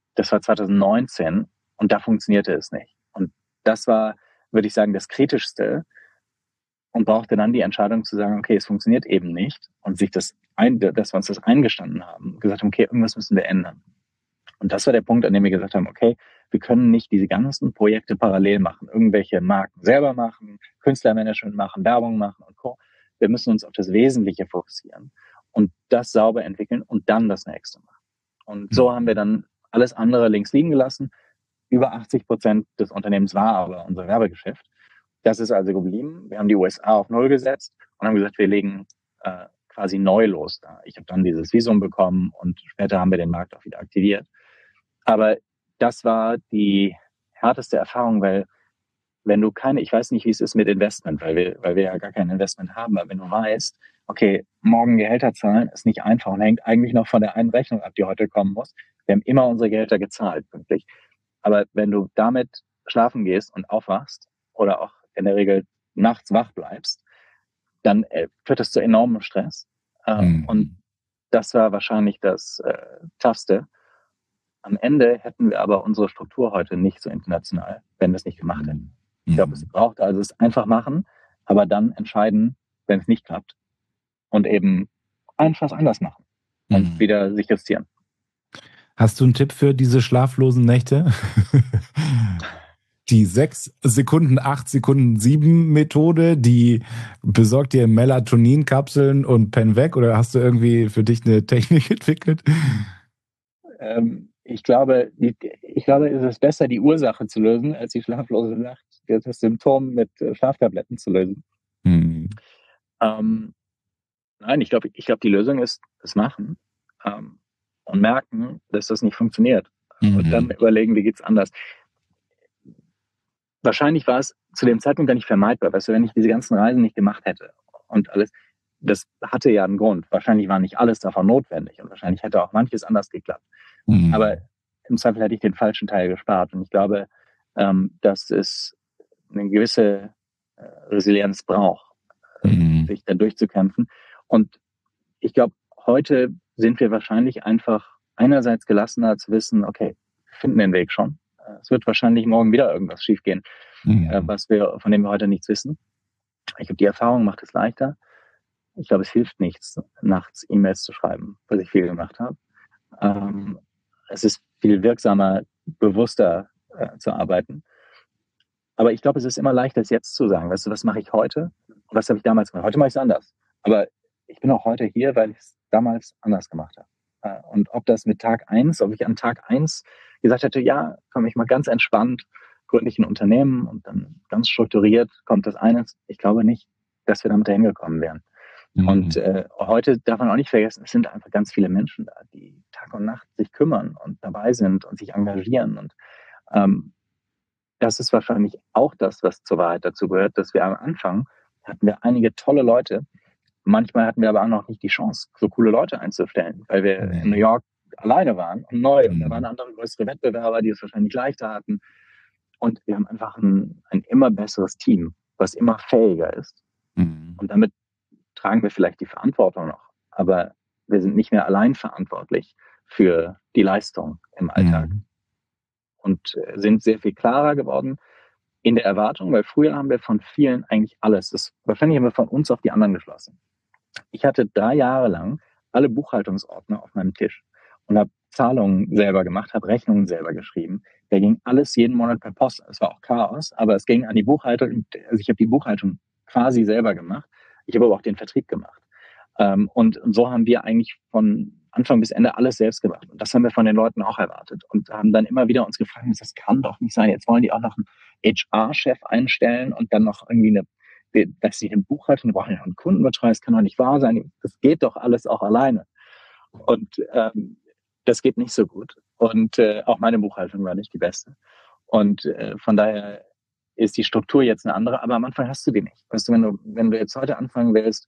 2019 und da funktionierte es nicht. Und das war, würde ich sagen, das Kritischste. und brauchte dann die Entscheidung zu sagen, okay, es funktioniert eben nicht und dass wir uns das eingestanden haben, gesagt haben, okay, irgendwas müssen wir ändern. Und das war der Punkt, an dem wir gesagt haben, okay, wir können nicht diese ganzen Projekte parallel machen, irgendwelche Marken selber machen, Künstlermanagement machen, Werbung machen und Co. Wir müssen uns auf das Wesentliche fokussieren und das sauber entwickeln und dann das nächste machen. Und so haben wir dann alles andere links liegen gelassen. Über 80% des Unternehmens war aber unser Werbegeschäft. Das ist also geblieben. Wir haben die USA auf Null gesetzt und haben gesagt, wir legen quasi neu los da. Ich habe dann dieses Visum bekommen und später haben wir den Markt auch wieder aktiviert. Aber das war die härteste Erfahrung, weil wenn du ich weiß nicht, wie es ist mit Investment, weil wir ja gar kein Investment haben, aber wenn du weißt, okay, morgen Gehälter zahlen ist nicht einfach und hängt eigentlich noch von der einen Rechnung ab, die heute kommen muss. Wir haben immer unsere Gehälter gezahlt, pünktlich. Aber wenn du damit schlafen gehst und aufwachst oder auch in der Regel nachts wach bleibst, dann führt das zu enormem Stress. Und das war wahrscheinlich das Toughste. Am Ende hätten wir aber unsere Struktur heute nicht so international, wenn wir es nicht gemacht hätten. Ich glaube, es braucht also es einfach machen, aber dann entscheiden, wenn es nicht klappt und eben einfach anders machen und wieder sich justieren. Hast du einen Tipp für diese schlaflosen Nächte? Die 6 Sekunden, 8 Sekunden, 7 Methode, die besorgt dir Melatonin-Kapseln und penn weg? Oder hast du irgendwie für dich eine Technik entwickelt? Ich glaube, es ist besser, die Ursache zu lösen, als die schlaflose Nacht, das Symptom mit Schlaftabletten zu lösen. Nein, ich glaube, die Lösung ist das Machen und merken, dass das nicht funktioniert. Und dann überlegen, wie geht's anders. Wahrscheinlich war es zu dem Zeitpunkt gar nicht vermeidbar. Weißt du, wenn ich diese ganzen Reisen nicht gemacht hätte und alles, das hatte ja einen Grund. Wahrscheinlich war nicht alles davon notwendig und wahrscheinlich hätte auch manches anders geklappt. Aber im Zweifel hätte ich den falschen Teil gespart. Und ich glaube, dass es eine gewisse Resilienz braucht, sich da durchzukämpfen. Und ich glaube, heute sind wir wahrscheinlich einfach einerseits gelassener zu wissen, okay, wir finden den Weg schon. Es wird wahrscheinlich morgen wieder irgendwas schiefgehen, von dem wir heute nichts wissen. Ich glaube, die Erfahrung macht es leichter. Ich glaube, es hilft nichts, nachts E-Mails zu schreiben, was ich viel gemacht habe. Es ist viel wirksamer, bewusster zu arbeiten. Aber ich glaube, es ist immer leichter, es jetzt zu sagen. Weißt du, was mache ich heute? Und was habe ich damals gemacht? Heute mache ich es anders. Aber ich bin auch heute hier, weil ich es damals anders gemacht habe. Und ob das mit Tag 1, ob ich an Tag 1 gesagt hätte, ja, komme ich mal ganz entspannt, gründe ich ein Unternehmen und dann ganz strukturiert kommt das eines. Ich glaube nicht, dass wir damit dahin gekommen wären. Und heute darf man auch nicht vergessen, es sind einfach ganz viele Menschen da, die Tag und Nacht sich kümmern und dabei sind und sich engagieren. Und das ist wahrscheinlich auch das, was zur Wahrheit dazu gehört, dass wir am Anfang hatten wir einige tolle Leute. Manchmal hatten wir aber auch noch nicht die Chance, so coole Leute einzustellen, weil wir in New York alleine waren und neu. Und da waren andere größere Wettbewerber, die es wahrscheinlich leichter hatten. Und wir haben einfach ein immer besseres Team, was immer fähiger ist. Und damit tragen wir vielleicht die Verantwortung noch. Aber wir sind nicht mehr allein verantwortlich für die Leistung im Alltag. Und sind sehr viel klarer geworden in der Erwartung, weil früher haben wir von vielen eigentlich alles. Wahrscheinlich haben wir von uns auf die anderen geschlossen. Ich hatte 3 Jahre lang alle Buchhaltungsordner auf meinem Tisch und habe Zahlungen selber gemacht, habe Rechnungen selber geschrieben. Da ging alles jeden Monat per Post. Es war auch Chaos, aber es ging an die Buchhaltung. Also ich habe die Buchhaltung quasi selber gemacht. Ich habe aber auch den Vertrieb gemacht. Und so haben wir eigentlich von Anfang bis Ende alles selbst gemacht. Und das haben wir von den Leuten auch erwartet und haben dann immer wieder uns gefragt, das kann doch nicht sein. Jetzt wollen die auch noch einen HR-Chef einstellen und dann noch irgendwie dass sie den Buchhaltung, die brauchen ja einen Kundenbetreuer, das kann doch nicht wahr sein. Das geht doch alles auch alleine. Und das geht nicht so gut. Und auch meine Buchhaltung war nicht die beste. Und von daher ist die Struktur jetzt eine andere, aber am Anfang hast du die nicht. Weißt du, wenn du jetzt heute anfangen willst,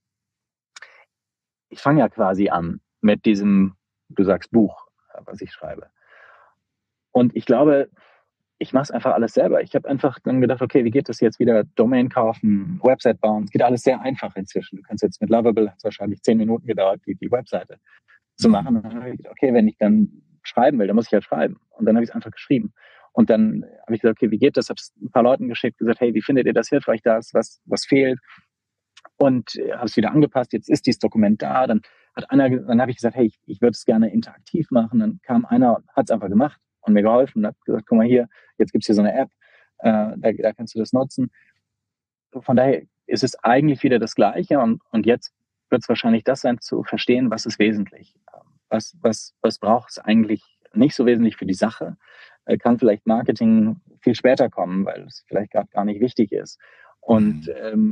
ich fange ja quasi an mit diesem, du sagst Buch, was ich schreibe. Und ich glaube, ich mache es einfach alles selber. Ich habe einfach dann gedacht, okay, wie geht das jetzt wieder? Domain kaufen, Website bauen. Es geht alles sehr einfach inzwischen. Du kannst jetzt mit Lovable, hat es wahrscheinlich 10 Minuten gedauert, die Webseite zu machen. Und dann habe ich gedacht, okay, wenn ich dann schreiben will, dann muss ich halt schreiben. Und dann habe ich es einfach geschrieben. Und dann habe ich gesagt, okay, wie geht das? Habe es ein paar Leuten geschickt, gesagt, hey, wie findet ihr das hilfreich, was fehlt? und habe es wieder angepasst. Jetzt ist dieses Dokument da. Dann habe ich gesagt, hey, ich würde es gerne interaktiv machen. Dann kam einer, hat es einfach gemacht und mir geholfen und hat gesagt, guck mal hier, jetzt gibt es hier so eine App, da kannst du das nutzen. Von daher ist es eigentlich wieder das Gleiche und jetzt wird es wahrscheinlich das sein, zu verstehen, was ist wesentlich. Was braucht es eigentlich nicht so wesentlich für die Sache? Kann vielleicht Marketing viel später kommen, weil es vielleicht gerade gar nicht wichtig ist. Und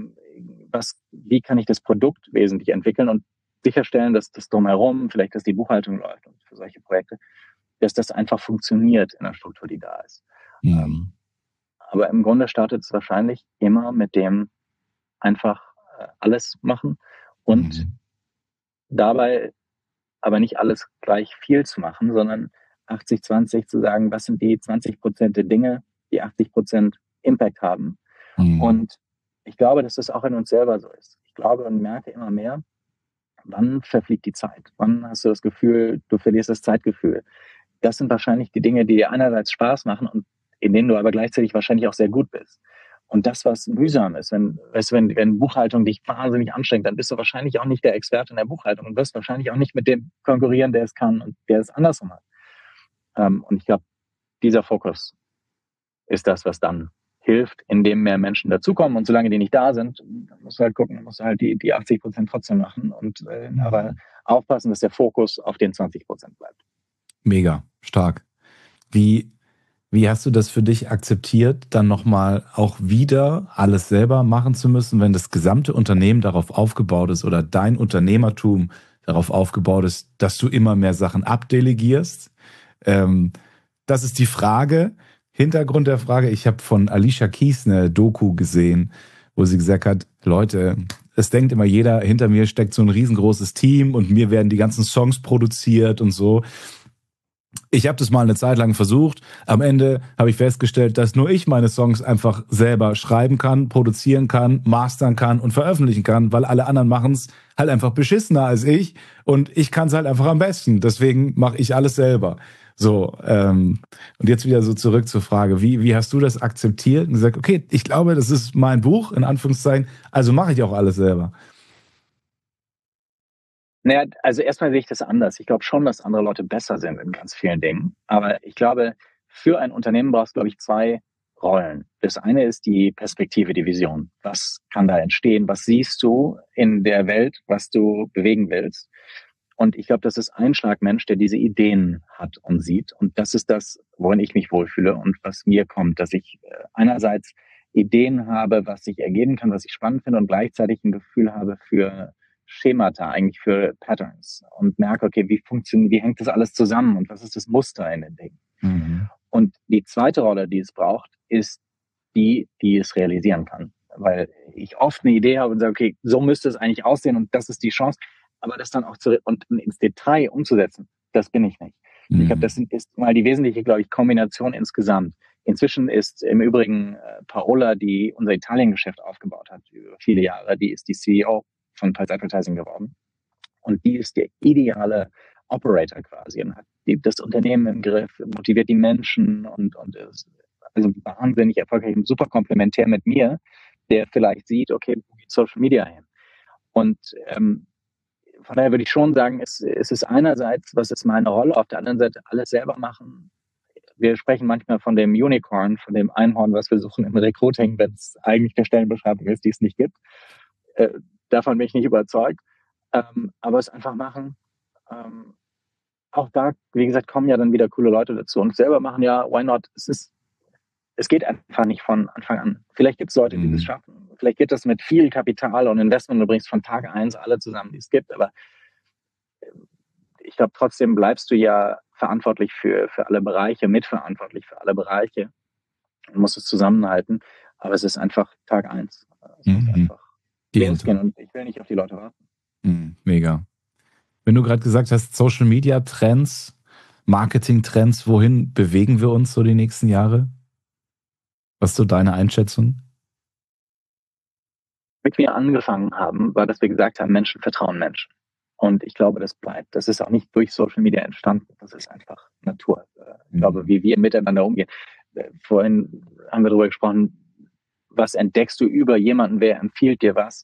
wie kann ich das Produkt wesentlich entwickeln und sicherstellen, dass das drumherum, vielleicht, dass die Buchhaltung läuft und für solche Projekte, dass das einfach funktioniert in der Struktur, die da ist. Aber im Grunde startet es wahrscheinlich immer mit dem einfach alles machen und dabei aber nicht alles gleich viel zu machen, sondern 80-20 zu sagen, was sind die 20% der Dinge, die 80% Impact haben. Und ich glaube, dass das auch in uns selber so ist. Ich glaube und merke immer mehr, wann verfliegt die Zeit? Wann hast du das Gefühl, du verlierst das Zeitgefühl? Das sind wahrscheinlich die Dinge, die dir einerseits Spaß machen und in denen du aber gleichzeitig wahrscheinlich auch sehr gut bist. Und das, was mühsam ist, wenn Buchhaltung dich wahnsinnig anstrengt, dann bist du wahrscheinlich auch nicht der Experte in der Buchhaltung und wirst wahrscheinlich auch nicht mit dem konkurrieren, der es kann und der es andersrum hat. Und ich glaube, dieser Fokus ist das, was dann hilft, indem mehr Menschen dazukommen. Und solange die nicht da sind, musst du halt gucken, musst du halt die 80% trotzdem machen und aber aufpassen, dass der Fokus auf den 20% bleibt. Mega, stark. Wie hast du das für dich akzeptiert, dann nochmal auch wieder alles selber machen zu müssen, wenn das gesamte Unternehmen darauf aufgebaut ist oder dein Unternehmertum darauf aufgebaut ist, dass du immer mehr Sachen abdelegierst? Das ist die Frage. Hintergrund der Frage, ich habe von Alicia Keys eine Doku gesehen, wo sie gesagt hat, Leute, es denkt immer jeder, hinter mir steckt so ein riesengroßes Team und mir werden die ganzen Songs produziert und so. Ich habe das mal eine Zeit lang versucht. Am Ende habe ich festgestellt, dass nur ich meine Songs einfach selber schreiben kann, produzieren kann, mastern kann und veröffentlichen kann, weil alle anderen machen es halt einfach beschissener als ich und ich kann es halt einfach am besten. Deswegen mache ich alles selber. So, und jetzt wieder so zurück zur Frage, wie hast du das akzeptiert und gesagt, okay, ich glaube, das ist mein Buch, in Anführungszeichen, also mache ich auch alles selber. Naja, also erstmal sehe ich das anders. Ich glaube schon, dass andere Leute besser sind in ganz vielen Dingen. Aber ich glaube, für ein Unternehmen brauchst du, glaube ich, zwei Rollen. Das eine ist die Perspektive, die Vision. Was kann da entstehen? Was siehst du in der Welt, was du bewegen willst? Und ich glaube, das ist ein Schlagmensch, der diese Ideen hat und sieht. Und das ist das, worin ich mich wohlfühle und was mir kommt, dass ich einerseits Ideen habe, was sich ergeben kann, was ich spannend finde und gleichzeitig ein Gefühl habe für Schemata, eigentlich für Patterns und merke, okay, wie hängt das alles zusammen und was ist das Muster in den Dingen? Und die zweite Rolle, die es braucht, ist die es realisieren kann. Weil ich oft eine Idee habe und sage, okay, so müsste es eigentlich aussehen und das ist die Chance. Aber das dann auch und ins Detail umzusetzen, das bin ich nicht. Ich glaube, das ist mal die wesentliche, glaube ich, Kombination insgesamt. Inzwischen ist im Übrigen Paola, die unser Italien-Geschäft aufgebaut hat über viele Jahre, die ist die CEO von Pulse Advertising geworden. Und die ist der ideale Operator quasi und hat das Unternehmen im Griff, motiviert die Menschen und ist also wahnsinnig erfolgreich und super komplementär mit mir, der vielleicht sieht, okay, wo geht Social Media hin? Und von daher würde ich schon sagen, es ist einerseits, was ist meine Rolle, auf der anderen Seite alles selber machen. Wir sprechen manchmal von dem Unicorn, von dem Einhorn, was wir suchen im Recruiting, wenn es eigentlich eine Stellenbeschreibung ist, die es nicht gibt. Davon bin ich nicht überzeugt. Aber es einfach machen. Auch da, wie gesagt, kommen ja dann wieder coole Leute dazu. Und selber machen, ja, why not? Es geht einfach nicht von Anfang an. Vielleicht gibt es Leute, die das schaffen. Vielleicht geht das mit viel Kapital und Investment. Du bringst von Tag 1 alle zusammen, die es gibt. Aber ich glaube, trotzdem bleibst du ja verantwortlich für alle Bereiche, mitverantwortlich für alle Bereiche. Du musst es zusammenhalten. Aber es ist einfach Tag 1. Es muss einfach losgehen und ich will nicht auf die Leute warten. Mega. Wenn du gerade gesagt hast, Social Media Trends, Marketing Trends, wohin bewegen wir uns so die nächsten Jahre? Was ist so deine Einschätzung? Mit wir angefangen haben, war, dass wir gesagt haben, Menschen vertrauen Menschen. Und ich glaube, das bleibt. Das ist auch nicht durch Social Media entstanden. Das ist einfach Natur. Ich glaube, wie wir miteinander umgehen. Vorhin haben wir darüber gesprochen, was entdeckst du über jemanden, wer empfiehlt dir was?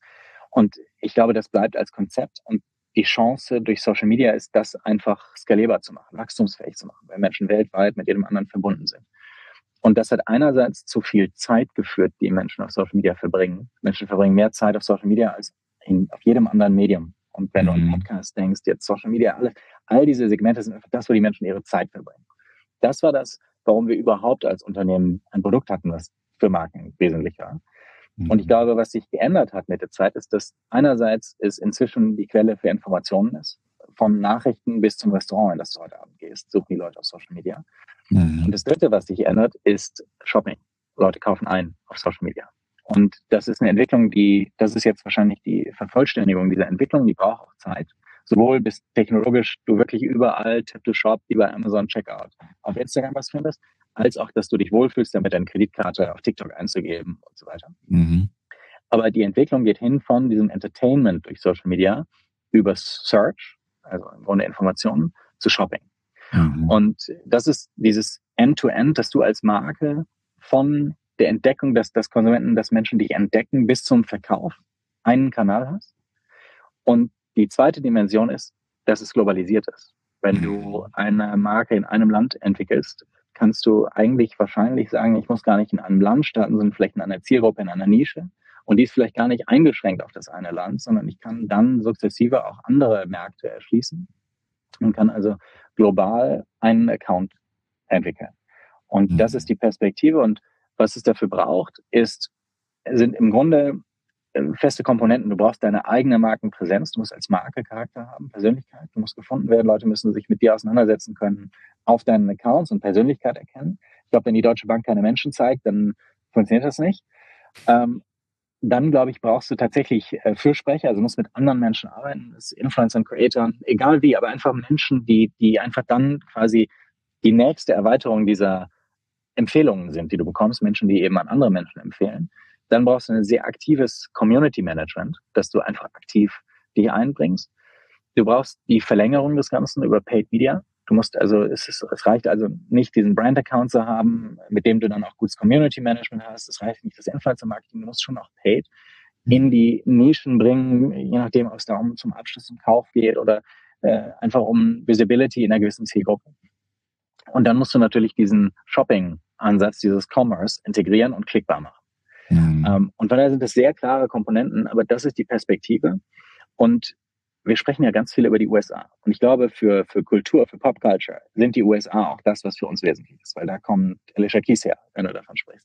Und ich glaube, das bleibt als Konzept. Und die Chance durch Social Media ist, das einfach skalierbar zu machen, wachstumsfähig zu machen, weil Menschen weltweit mit jedem anderen verbunden sind. Und das hat einerseits zu viel Zeit geführt, die Menschen auf Social Media verbringen. Menschen verbringen mehr Zeit auf Social Media als auf jedem anderen Medium. Und wenn du an Podcast denkst, jetzt Social Media, all diese Segmente sind einfach das, wo die Menschen ihre Zeit verbringen. Das war das, warum wir überhaupt als Unternehmen ein Produkt hatten, was für Marken wesentlich war. Und ich glaube, was sich geändert hat mit der Zeit, ist, dass einerseits es inzwischen die Quelle für Informationen ist. Von Nachrichten bis zum Restaurant, in das du heute Abend gehst, suchen die Leute auf Social Media. Und das Dritte, was sich ändert, ist Shopping. Leute kaufen ein auf Social Media. Und das ist eine Entwicklung, das ist jetzt wahrscheinlich die Vervollständigung dieser Entwicklung, die braucht auch Zeit. Sowohl bis technologisch du wirklich überall Tap-to-Shop, wie bei Amazon Checkout, auf Instagram was findest, als auch, dass du dich wohlfühlst, damit deine Kreditkarte auf TikTok einzugeben und so weiter. Aber die Entwicklung geht hin von diesem Entertainment durch Social Media über Search, also im Grunde Informationen, zu Shopping. Und das ist dieses End-to-End, dass du als Marke von der Entdeckung, dass Konsumenten, dass Menschen dich entdecken, bis zum Verkauf einen Kanal hast. Und die zweite Dimension ist, dass es globalisiert ist. Wenn du eine Marke in einem Land entwickelst, kannst du eigentlich wahrscheinlich sagen, ich muss gar nicht in einem Land starten, sondern vielleicht in einer Zielgruppe, in einer Nische. Und die ist vielleicht gar nicht eingeschränkt auf das eine Land, sondern ich kann dann sukzessive auch andere Märkte erschließen und kann also global einen Account entwickeln. Und das ist die Perspektive. Und was es dafür braucht, sind im Grunde feste Komponenten. Du brauchst deine eigene Markenpräsenz. Du musst als Marke Charakter haben, Persönlichkeit. Du musst gefunden werden. Leute müssen sich mit dir auseinandersetzen können auf deinen Accounts und Persönlichkeit erkennen. Ich glaube, wenn die Deutsche Bank keine Menschen zeigt, dann funktioniert das nicht. Dann, glaube ich, brauchst du tatsächlich Fürsprecher, also musst mit anderen Menschen arbeiten, Influencern, Creatoren, egal wie, aber einfach Menschen, die einfach dann quasi die nächste Erweiterung dieser Empfehlungen sind, die du bekommst, Menschen, die eben an andere Menschen empfehlen. Dann brauchst du ein sehr aktives Community Management, dass du einfach aktiv dich einbringst. Du brauchst die Verlängerung des Ganzen über Paid Media. Du musst also, es reicht also nicht, diesen Brand-Account zu haben, mit dem du dann auch gutes Community-Management hast. Es reicht nicht das Influencer-Marketing. Du musst schon auch Paid in die Nischen bringen, je nachdem, ob es darum zum Abschluss zum Kauf geht oder einfach um Visibility in einer gewissen Zielgruppe. Und dann musst du natürlich diesen Shopping-Ansatz, dieses Commerce integrieren und klickbar machen. Und von daher sind das sehr klare Komponenten, aber das ist die Perspektive. Und wir sprechen ja ganz viel über die USA. Und ich glaube, für Kultur, für Popculture sind die USA auch das, was für uns wesentlich ist, weil da kommt Alicia Keys her, wenn du davon sprichst.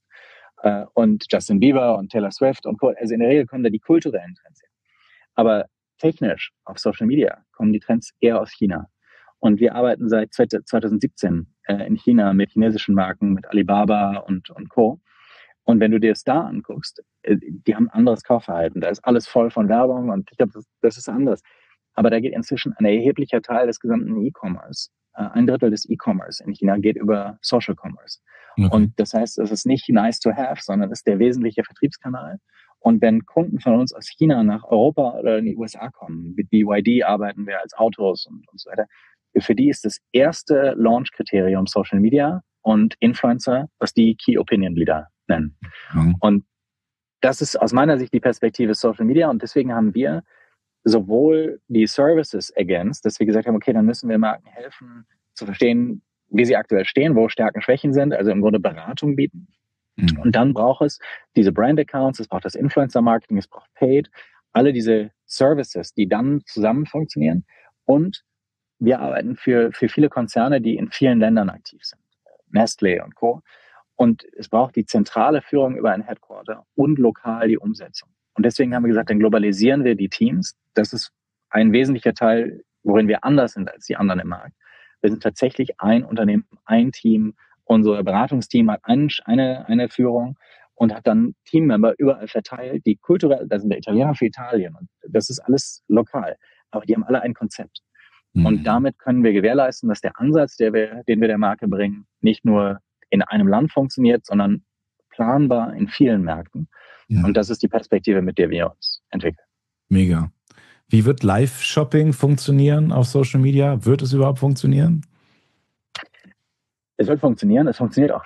Und Justin Bieber und Taylor Swift und also in der Regel kommen da die kulturellen Trends her. Aber technisch auf Social Media kommen die Trends eher aus China. Und wir arbeiten seit 2017 in China mit chinesischen Marken, mit Alibaba und Co. Und wenn du dir das da anguckst, die haben ein anderes Kaufverhalten. Da ist alles voll von Werbung und ich glaube, das ist anders. Aber da geht inzwischen ein erheblicher Teil des gesamten E-Commerce. Ein Drittel des E-Commerce in China geht über Social Commerce. Okay. Und das heißt, es ist nicht nice to have, sondern es ist der wesentliche Vertriebskanal. Und wenn Kunden von uns aus China nach Europa oder in die USA kommen, mit BYD arbeiten wir als Autos und so weiter, für die ist das erste Launch-Kriterium Social Media und Influencer, was die Key Opinion Leader nennen. Und das ist aus meiner Sicht die Perspektive Social Media. Und deswegen haben wir sowohl die Services ergänzt, dass wir gesagt haben, okay, dann müssen wir Marken helfen, zu verstehen, wie sie aktuell stehen, wo Stärken, Schwächen sind, also im Grunde Beratung bieten. Und dann braucht es diese Brand-Accounts, es braucht das Influencer-Marketing, es braucht Paid, alle diese Services, die dann zusammen funktionieren. Und wir arbeiten für viele Konzerne, die in vielen Ländern aktiv sind. Nestlé und Co. Und es braucht die zentrale Führung über ein Headquarter und lokal die Umsetzung. Und deswegen haben wir gesagt, dann globalisieren wir die Teams. Das ist ein wesentlicher Teil, worin wir anders sind als die anderen im Markt. Wir sind tatsächlich ein Unternehmen, ein Team. Unser Beratungsteam hat eine Führung und hat dann Teammember überall verteilt, die kulturell, da sind der Italiener für Italien und das ist alles lokal. Aber die haben alle ein Konzept. Und damit können wir gewährleisten, dass der Ansatz, den wir der Marke bringen, nicht nur in einem Land funktioniert, sondern planbar in vielen Märkten. Ja. Und das ist die Perspektive, mit der wir uns entwickeln. Mega. Wie wird Live-Shopping funktionieren auf Social Media? Wird es überhaupt funktionieren? Es wird funktionieren, es funktioniert auch schon.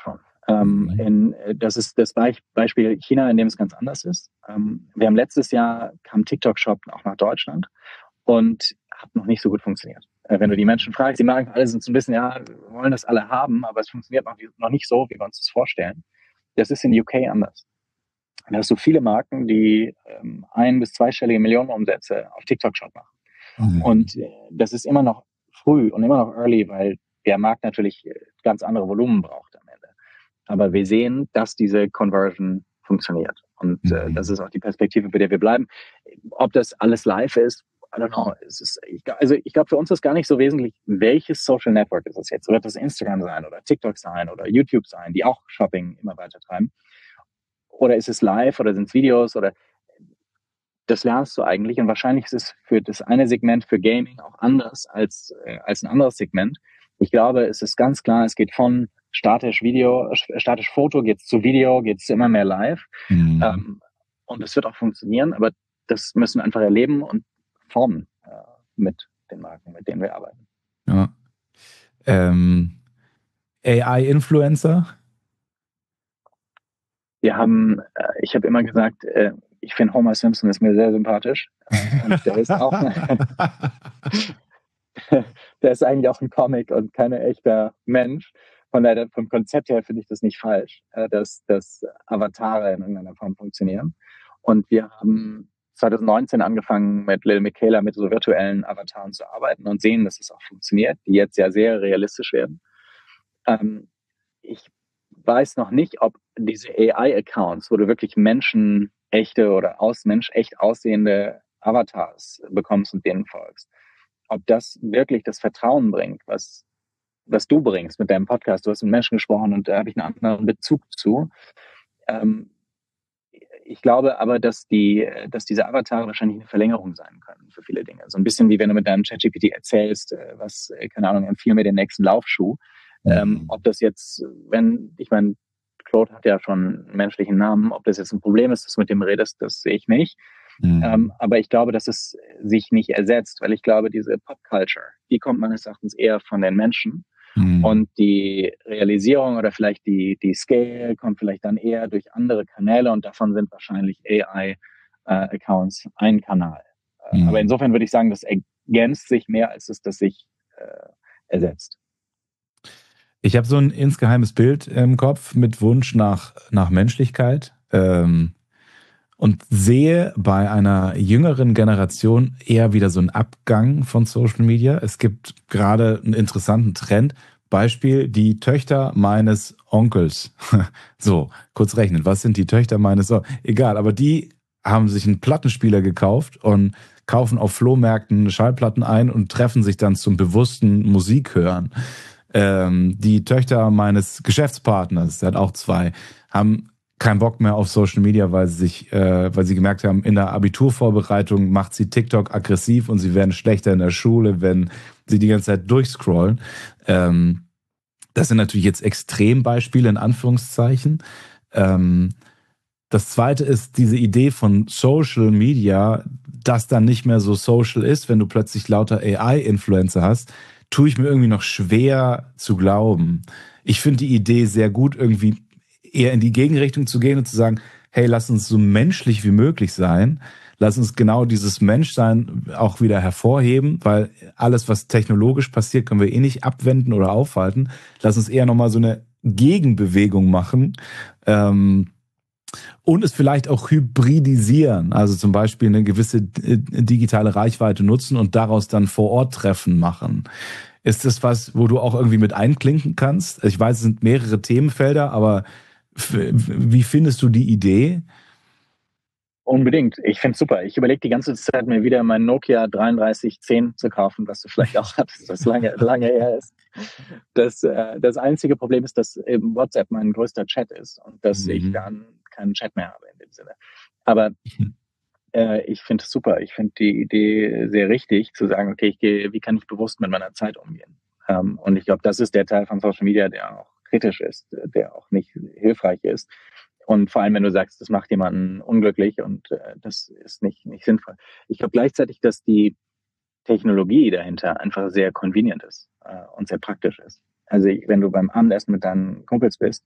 Das ist das Beispiel China, in dem es ganz anders ist. Wir haben letztes Jahr, kam TikTok-Shop auch nach Deutschland und hat noch nicht so gut funktioniert. Wenn du die Menschen fragst, die merken, alle sind so ein bisschen, ja, wir wollen das alle haben, aber es funktioniert noch nicht so, wie wir uns das vorstellen. Das ist in UK anders. Da hast du viele Marken, die 1- bis zweistellige Millionenumsätze auf TikTok-Shop machen. Und das ist immer noch früh und immer noch early, weil der Markt natürlich ganz andere Volumen braucht am Ende. Aber wir sehen, dass diese Conversion funktioniert. Und das ist auch die Perspektive, bei der wir bleiben. Ob das alles live ist, I don't know. Ich glaube, für uns ist gar nicht so wesentlich, welches Social Network ist es jetzt. Wird das Instagram sein oder TikTok sein oder YouTube sein, die auch Shopping immer weiter treiben? Oder ist es live oder sind es Videos oder das lernst du eigentlich und wahrscheinlich ist es für das eine Segment für Gaming auch anders als ein anderes Segment. Ich glaube, es ist ganz klar, es geht von statisch Foto, geht's zu Video, geht's immer mehr live. Und es wird auch funktionieren, aber das müssen wir einfach erleben und formen mit den Marken, mit denen wir arbeiten. Ja. AI-Influencer? Ich habe immer gesagt, ich finde Homer Simpson ist mir sehr sympathisch. Und der ist auch der ist eigentlich auch ein Comic und kein echter Mensch. Von daher, vom Konzept her finde ich das nicht falsch, dass Avatare in irgendeiner Form funktionieren. Und wir haben 2019 angefangen mit Lil Miquela mit so virtuellen Avataren zu arbeiten und sehen, dass es auch funktioniert, die jetzt ja sehr realistisch werden. Ich weiß noch nicht, ob diese AI-Accounts, wo du wirklich menschenechte oder menschecht aussehende Avatars bekommst und denen folgst, ob das wirklich das Vertrauen bringt, was du bringst mit deinem Podcast. Du hast mit Menschen gesprochen und da habe ich einen anderen Bezug zu. Ich glaube aber, dass diese Avatare wahrscheinlich eine Verlängerung sein können für viele Dinge. So ein bisschen wie wenn du mit deinem ChatGPT erzählst, keine Ahnung, empfiehl mir den nächsten Laufschuh. Ob das jetzt, Claude hat ja schon einen menschlichen Namen, ob das jetzt ein Problem ist, dass du mit dem redest, das sehe ich nicht. Aber ich glaube, dass es sich nicht ersetzt, weil ich glaube, diese Pop-Culture, die kommt meines Erachtens eher von den Menschen. Und die Realisierung oder vielleicht die Scale kommt vielleicht dann eher durch andere Kanäle und davon sind wahrscheinlich AI-Accounts ein Kanal. Aber insofern würde ich sagen, das ergänzt sich mehr, als es das sich ersetzt. Ich habe so ein insgeheimes Bild im Kopf mit Wunsch nach Menschlichkeit und sehe bei einer jüngeren Generation eher wieder so einen Abgang von Social Media. Es gibt gerade einen interessanten Trend. Beispiel, die Töchter meines Onkels. So, kurz rechnen. Was sind die Töchter meines Onkels? Egal, aber die haben sich einen Plattenspieler gekauft und kaufen auf Flohmärkten Schallplatten ein und treffen sich dann zum bewussten Musikhören. Die Töchter meines Geschäftspartners, der hat auch 2, haben keinen Bock mehr auf Social Media, weil sie gemerkt haben, in der Abiturvorbereitung macht sie TikTok aggressiv und sie werden schlechter in der Schule, wenn sie die ganze Zeit durchscrollen. Das sind natürlich jetzt Extrembeispiele in Anführungszeichen. Das zweite ist diese Idee von Social Media, das dann nicht mehr so social ist, wenn du plötzlich lauter AI-Influencer hast, tue ich mir irgendwie noch schwer zu glauben. Ich finde die Idee sehr gut, irgendwie eher in die Gegenrichtung zu gehen und zu sagen, hey, lass uns so menschlich wie möglich sein. Lass uns genau dieses Menschsein auch wieder hervorheben, weil alles, was technologisch passiert, können wir eh nicht abwenden oder aufhalten. Lass uns eher nochmal so eine Gegenbewegung machen. Und es vielleicht auch hybridisieren, also zum Beispiel eine gewisse digitale Reichweite nutzen und daraus dann Vor-Ort-Treffen machen. Ist das was, wo du auch irgendwie mit einklinken kannst? Ich weiß, es sind mehrere Themenfelder, aber wie findest du die Idee? Unbedingt. Ich finde es super. Ich überlege die ganze Zeit, mir wieder mein Nokia 3310 zu kaufen, was du vielleicht auch hattest, das lange her ist. Das einzige Problem ist, dass eben WhatsApp mein größter Chat ist und dass ich dann keinen Chat mehr habe in dem Sinne. Aber ich finde es super. Ich finde die Idee sehr richtig, zu sagen, okay, wie kann ich bewusst mit meiner Zeit umgehen? Und ich glaube, das ist der Teil von Social Media, der auch kritisch ist, der auch nicht hilfreich ist. Und vor allem, wenn du sagst, das macht jemanden unglücklich und das ist nicht sinnvoll. Ich glaube gleichzeitig, dass die Technologie dahinter einfach sehr convenient ist und sehr praktisch ist. Also wenn du beim Abendessen mit deinen Kumpels bist,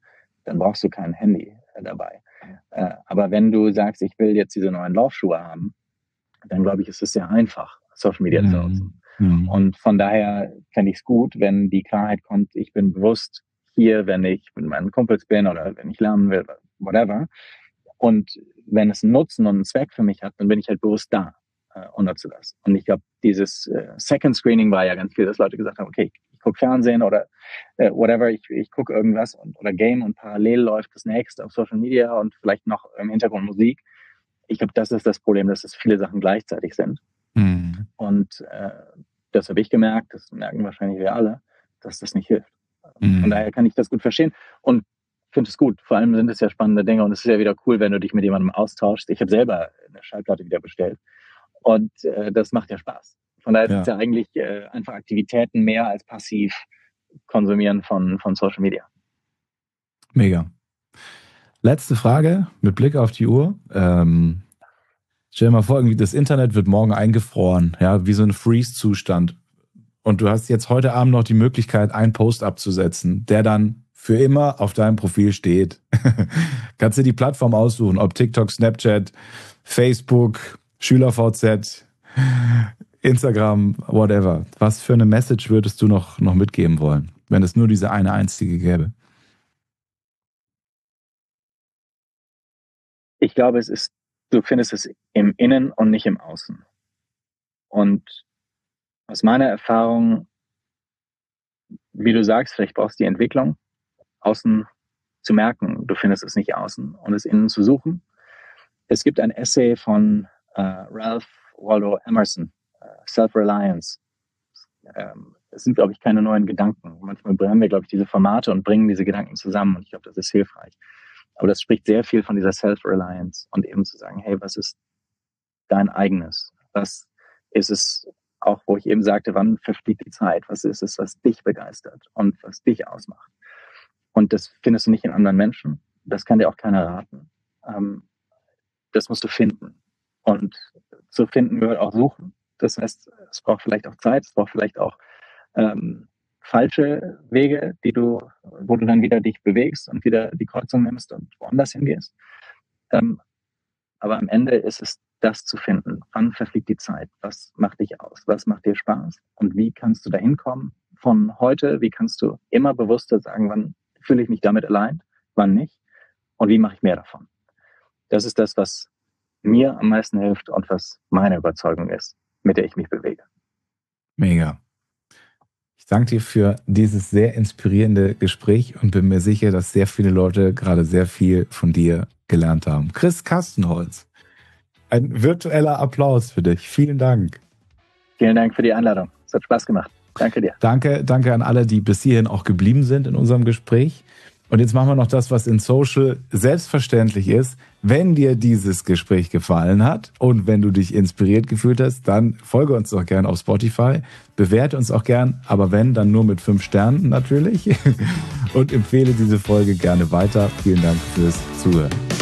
dann brauchst du kein Handy dabei. Aber wenn du sagst, ich will jetzt diese neuen Laufschuhe haben, dann glaube ich, ist es sehr einfach, Social Media zu nutzen. Und von daher fände ich es gut, wenn die Klarheit kommt, ich bin bewusst hier, wenn ich mit meinen Kumpels bin oder wenn ich lernen will, whatever. Und wenn es einen Nutzen und einen Zweck für mich hat, dann bin ich halt bewusst da und nutze das. Und ich glaube, dieses Second Screening war ja ganz viel, dass Leute gesagt haben, okay, ich gucke Fernsehen oder whatever, ich gucke irgendwas oder Game und parallel läuft das nächste auf Social Media und vielleicht noch im Hintergrund Musik. Ich glaube, das ist das Problem, dass es viele Sachen gleichzeitig sind. Und das habe ich gemerkt, das merken wahrscheinlich wir alle, dass das nicht hilft. Von daher kann ich das gut verstehen und finde es gut. Vor allem sind es ja spannende Dinge und es ist ja wieder cool, wenn du dich mit jemandem austauschst. Ich habe selber eine Schallplatte wieder bestellt und das macht ja Spaß. Von daher ist es ja eigentlich einfach Aktivitäten mehr als passiv konsumieren von Social Media. Mega. Letzte Frage mit Blick auf die Uhr. Stell dir mal vor, irgendwie das Internet wird morgen eingefroren, ja, wie so ein Freeze-Zustand. Und du hast jetzt heute Abend noch die Möglichkeit, einen Post abzusetzen, der dann für immer auf deinem Profil steht. Kannst du die Plattform aussuchen, ob TikTok, Snapchat, Facebook, SchülerVZ, Instagram, whatever. Was für eine Message würdest du noch mitgeben wollen, wenn es nur diese eine einzige gäbe? Ich glaube, du findest es im Innen und nicht im Außen. Und aus meiner Erfahrung, wie du sagst, vielleicht brauchst du die Entwicklung, außen zu merken, du findest es nicht außen und es innen zu suchen. Es gibt ein Essay von Ralph Waldo Emerson, Self-Reliance. Es sind, glaube ich, keine neuen Gedanken. Manchmal haben wir, glaube ich, diese Formate und bringen diese Gedanken zusammen und ich glaube, das ist hilfreich. Aber das spricht sehr viel von dieser Self-Reliance und eben zu sagen, hey, was ist dein eigenes? Was ist es auch, wo ich eben sagte, wann verfliegt die Zeit? Was ist es, was dich begeistert und was dich ausmacht? Und das findest du nicht in anderen Menschen. Das kann dir auch keiner raten. Das musst du finden. Und zu finden gehört auch suchen. Das heißt, es braucht vielleicht auch Zeit, es braucht vielleicht auch falsche Wege, wo du dann wieder dich bewegst und wieder die Kreuzung nimmst und woanders hingehst. Aber am Ende ist es das zu finden. Wann verfliegt die Zeit? Was macht dich aus? Was macht dir Spaß? Und wie kannst du da hinkommen von heute? Wie kannst du immer bewusster sagen, wann fühle ich mich damit allein, wann nicht? Und wie mache ich mehr davon? Das ist das, was mir am meisten hilft und was meine Überzeugung ist, mit der ich mich bewege. Mega. Ich danke dir für dieses sehr inspirierende Gespräch und bin mir sicher, dass sehr viele Leute gerade sehr viel von dir gelernt haben. Chris Kastenholz, ein virtueller Applaus für dich. Vielen Dank. Vielen Dank für die Einladung. Es hat Spaß gemacht. Danke dir. Danke an alle, die bis hierhin auch geblieben sind in unserem Gespräch. Und jetzt machen wir noch das, was in Social selbstverständlich ist. Wenn dir dieses Gespräch gefallen hat und wenn du dich inspiriert gefühlt hast, dann folge uns doch gern auf Spotify, bewerte uns auch gern, aber wenn, dann nur mit 5 Sternen natürlich und empfehle diese Folge gerne weiter. Vielen Dank fürs Zuhören.